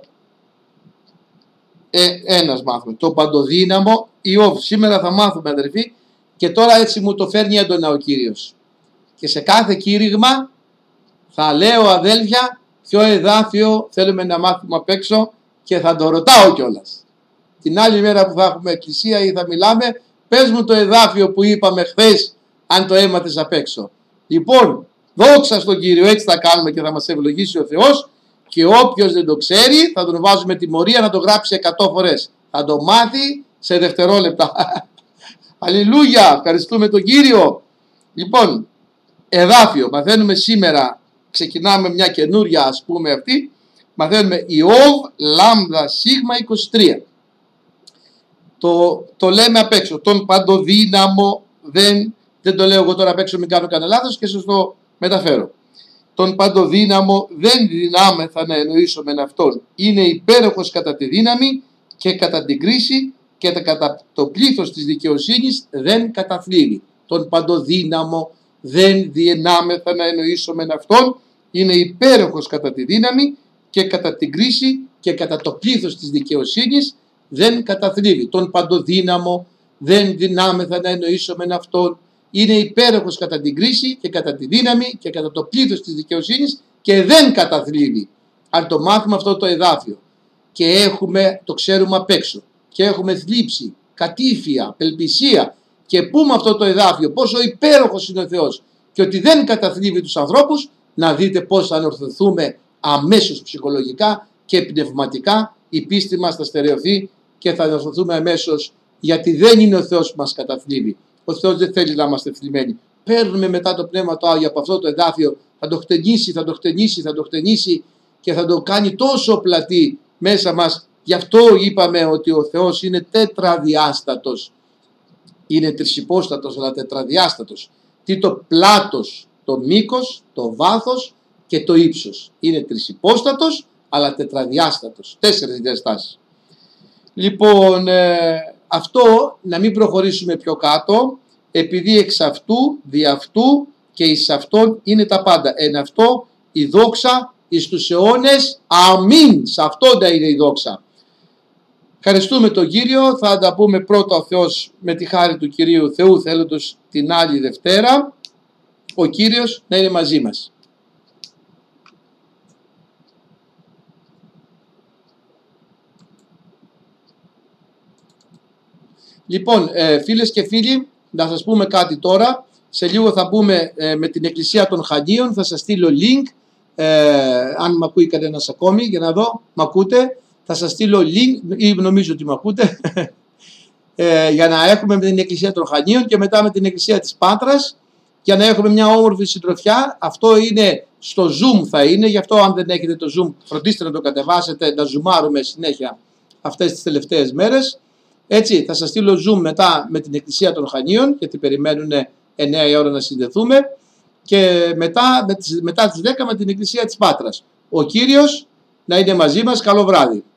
ε, ένας μάθουμε, το παντοδύναμο Ιώβ. Σήμερα θα μάθουμε αδερφοί, και τώρα έτσι μου το φέρνει έντονα ο Κύριος. Και σε κάθε κήρυγμα θα λέω αδέλφια ποιο εδάφιο θέλουμε να μάθουμε απ' έξω και θα το ρωτάω κιόλας. Την άλλη μέρα που θα έχουμε εκκλησία ή θα μιλάμε, πες μου το εδάφιο που είπαμε χθες, αν το έμαθες απ' έξω. Λοιπόν, δόξα στον Κύριο, έτσι θα κάνουμε και θα μας ευλογήσει ο Θεός, και όποιος δεν το ξέρει θα τον βάζουμε τιμωρία να το γράψει εκατό φορές. Θα το μάθει σε δευτερόλεπτα. Αλληλούια, ευχαριστούμε τον Κύριο. Λοιπόν, εδάφιο, μαθαίνουμε σήμερα, ξεκινάμε μια καινούρια ας πούμε αυτή, μαθαίνουμε Ιώβ λάμδα σίγμα είκοσι τρία. Το, το λέμε απ' έξω, τον παντοδύναμο, δεν, δεν το λέω εγώ τώρα απ' έξω, μην κάνω κανένα λάθος και σας το μεταφέρω. Τον παντοδύναμο δεν δυνάμεθα να εννοήσουμε αυτόν. Είναι υπέροχος κατά τη δύναμη και κατά την κρίση και κατά το πλήθος της δικαιοσύνης δεν καταθλίβει. Τον παντοδύναμο δεν δυνάμεθα να εννοήσουμε αυτόν. Είναι υπέροχος κατά τη δύναμη και κατά την κρίση και κατά το πλήθος της δικαιοσύνης δεν καταθλίβει. Τον παντοδύναμο δεν δυνάμεθα να εννοήσουμε αυτόν. Είναι υπέροχος κατά την κρίση και κατά τη δύναμη και κατά το πλήθος της δικαιοσύνης και δεν καταθλίβει. Αν το μάθουμε αυτό το εδάφιο και έχουμε, το ξέρουμε απ' έξω και έχουμε θλίψη, κατήφια, απελπισία και πούμε αυτό το εδάφιο πόσο υπέροχος είναι ο Θεός και ότι δεν καταθλίβει τους ανθρώπους, να δείτε πώς θα ανορθωθούμε αμέσως ψυχολογικά και πνευματικά, η πίστη μας θα στερεωθεί και θα ανορθωθούμε αμέσως γιατί δεν είναι ο Θεός που μας καταθλίβει. Ο Θεός δεν θέλει να είμαστε θλιμμένοι. Παίρνουμε μετά το Πνεύμα του Άγιο από αυτό το εδάφιο, θα το χτενίσει, θα το χτενίσει, θα το χτενίσει και θα το κάνει τόσο πλατή μέσα μας. Γι' αυτό είπαμε ότι ο Θεός είναι τετραδιάστατος. Είναι τρισυπόστατος αλλά τετραδιάστατος. Τι το πλάτος, το μήκος, το βάθος και το ύψος. Είναι τρισυπόστατος αλλά τετραδιάστατος. Τέσσερις διαστάσεις. Λοιπόν, ε, αυτό να μην προχωρήσουμε πιο κάτω, επειδή εξ αυτού, δι' αυτού και εις αυτόν είναι τα πάντα. Εν αυτό η δόξα εις τους αιώνες. Αμήν. Σε αυτόν θα είναι η δόξα. Ευχαριστούμε τον Κύριο. Θα τα πούμε πρώτα ο Θεός με τη χάρη του Κυρίου Θεού θέλοντος την άλλη Δευτέρα. Ο Κύριος να είναι μαζί μας. Λοιπόν, ε, φίλες και φίλοι, να σας πούμε κάτι τώρα. Σε λίγο θα πούμε ε, με την Εκκλησία των Χανίων. Θα σας στείλω link, ε, αν μ' ακούει κανένας ακόμη, για να δω, μ' ακούτε. Θα σας στείλω link, ή νομίζω ότι μ' ακούτε, ε, για να έχουμε με την Εκκλησία των Χανίων και μετά με την Εκκλησία της Πάτρας, για να έχουμε μια όμορφη συντροφιά. Αυτό είναι στο Zoom θα είναι, γι' αυτό αν δεν έχετε το Zoom, φροντίστε να το κατεβάσετε, να ζουμάρουμε συνέχεια αυτές τις τελευταίες μέρες. Έτσι, θα σας στείλω Zoom μετά με την Εκκλησία των Χανίων, γιατί περιμένουν εννέα η ώρα να συνδεθούμε, και μετά, μετά τις δέκα με την Εκκλησία της Πάτρας. Ο Κύριος να είναι μαζί μας. Καλό βράδυ.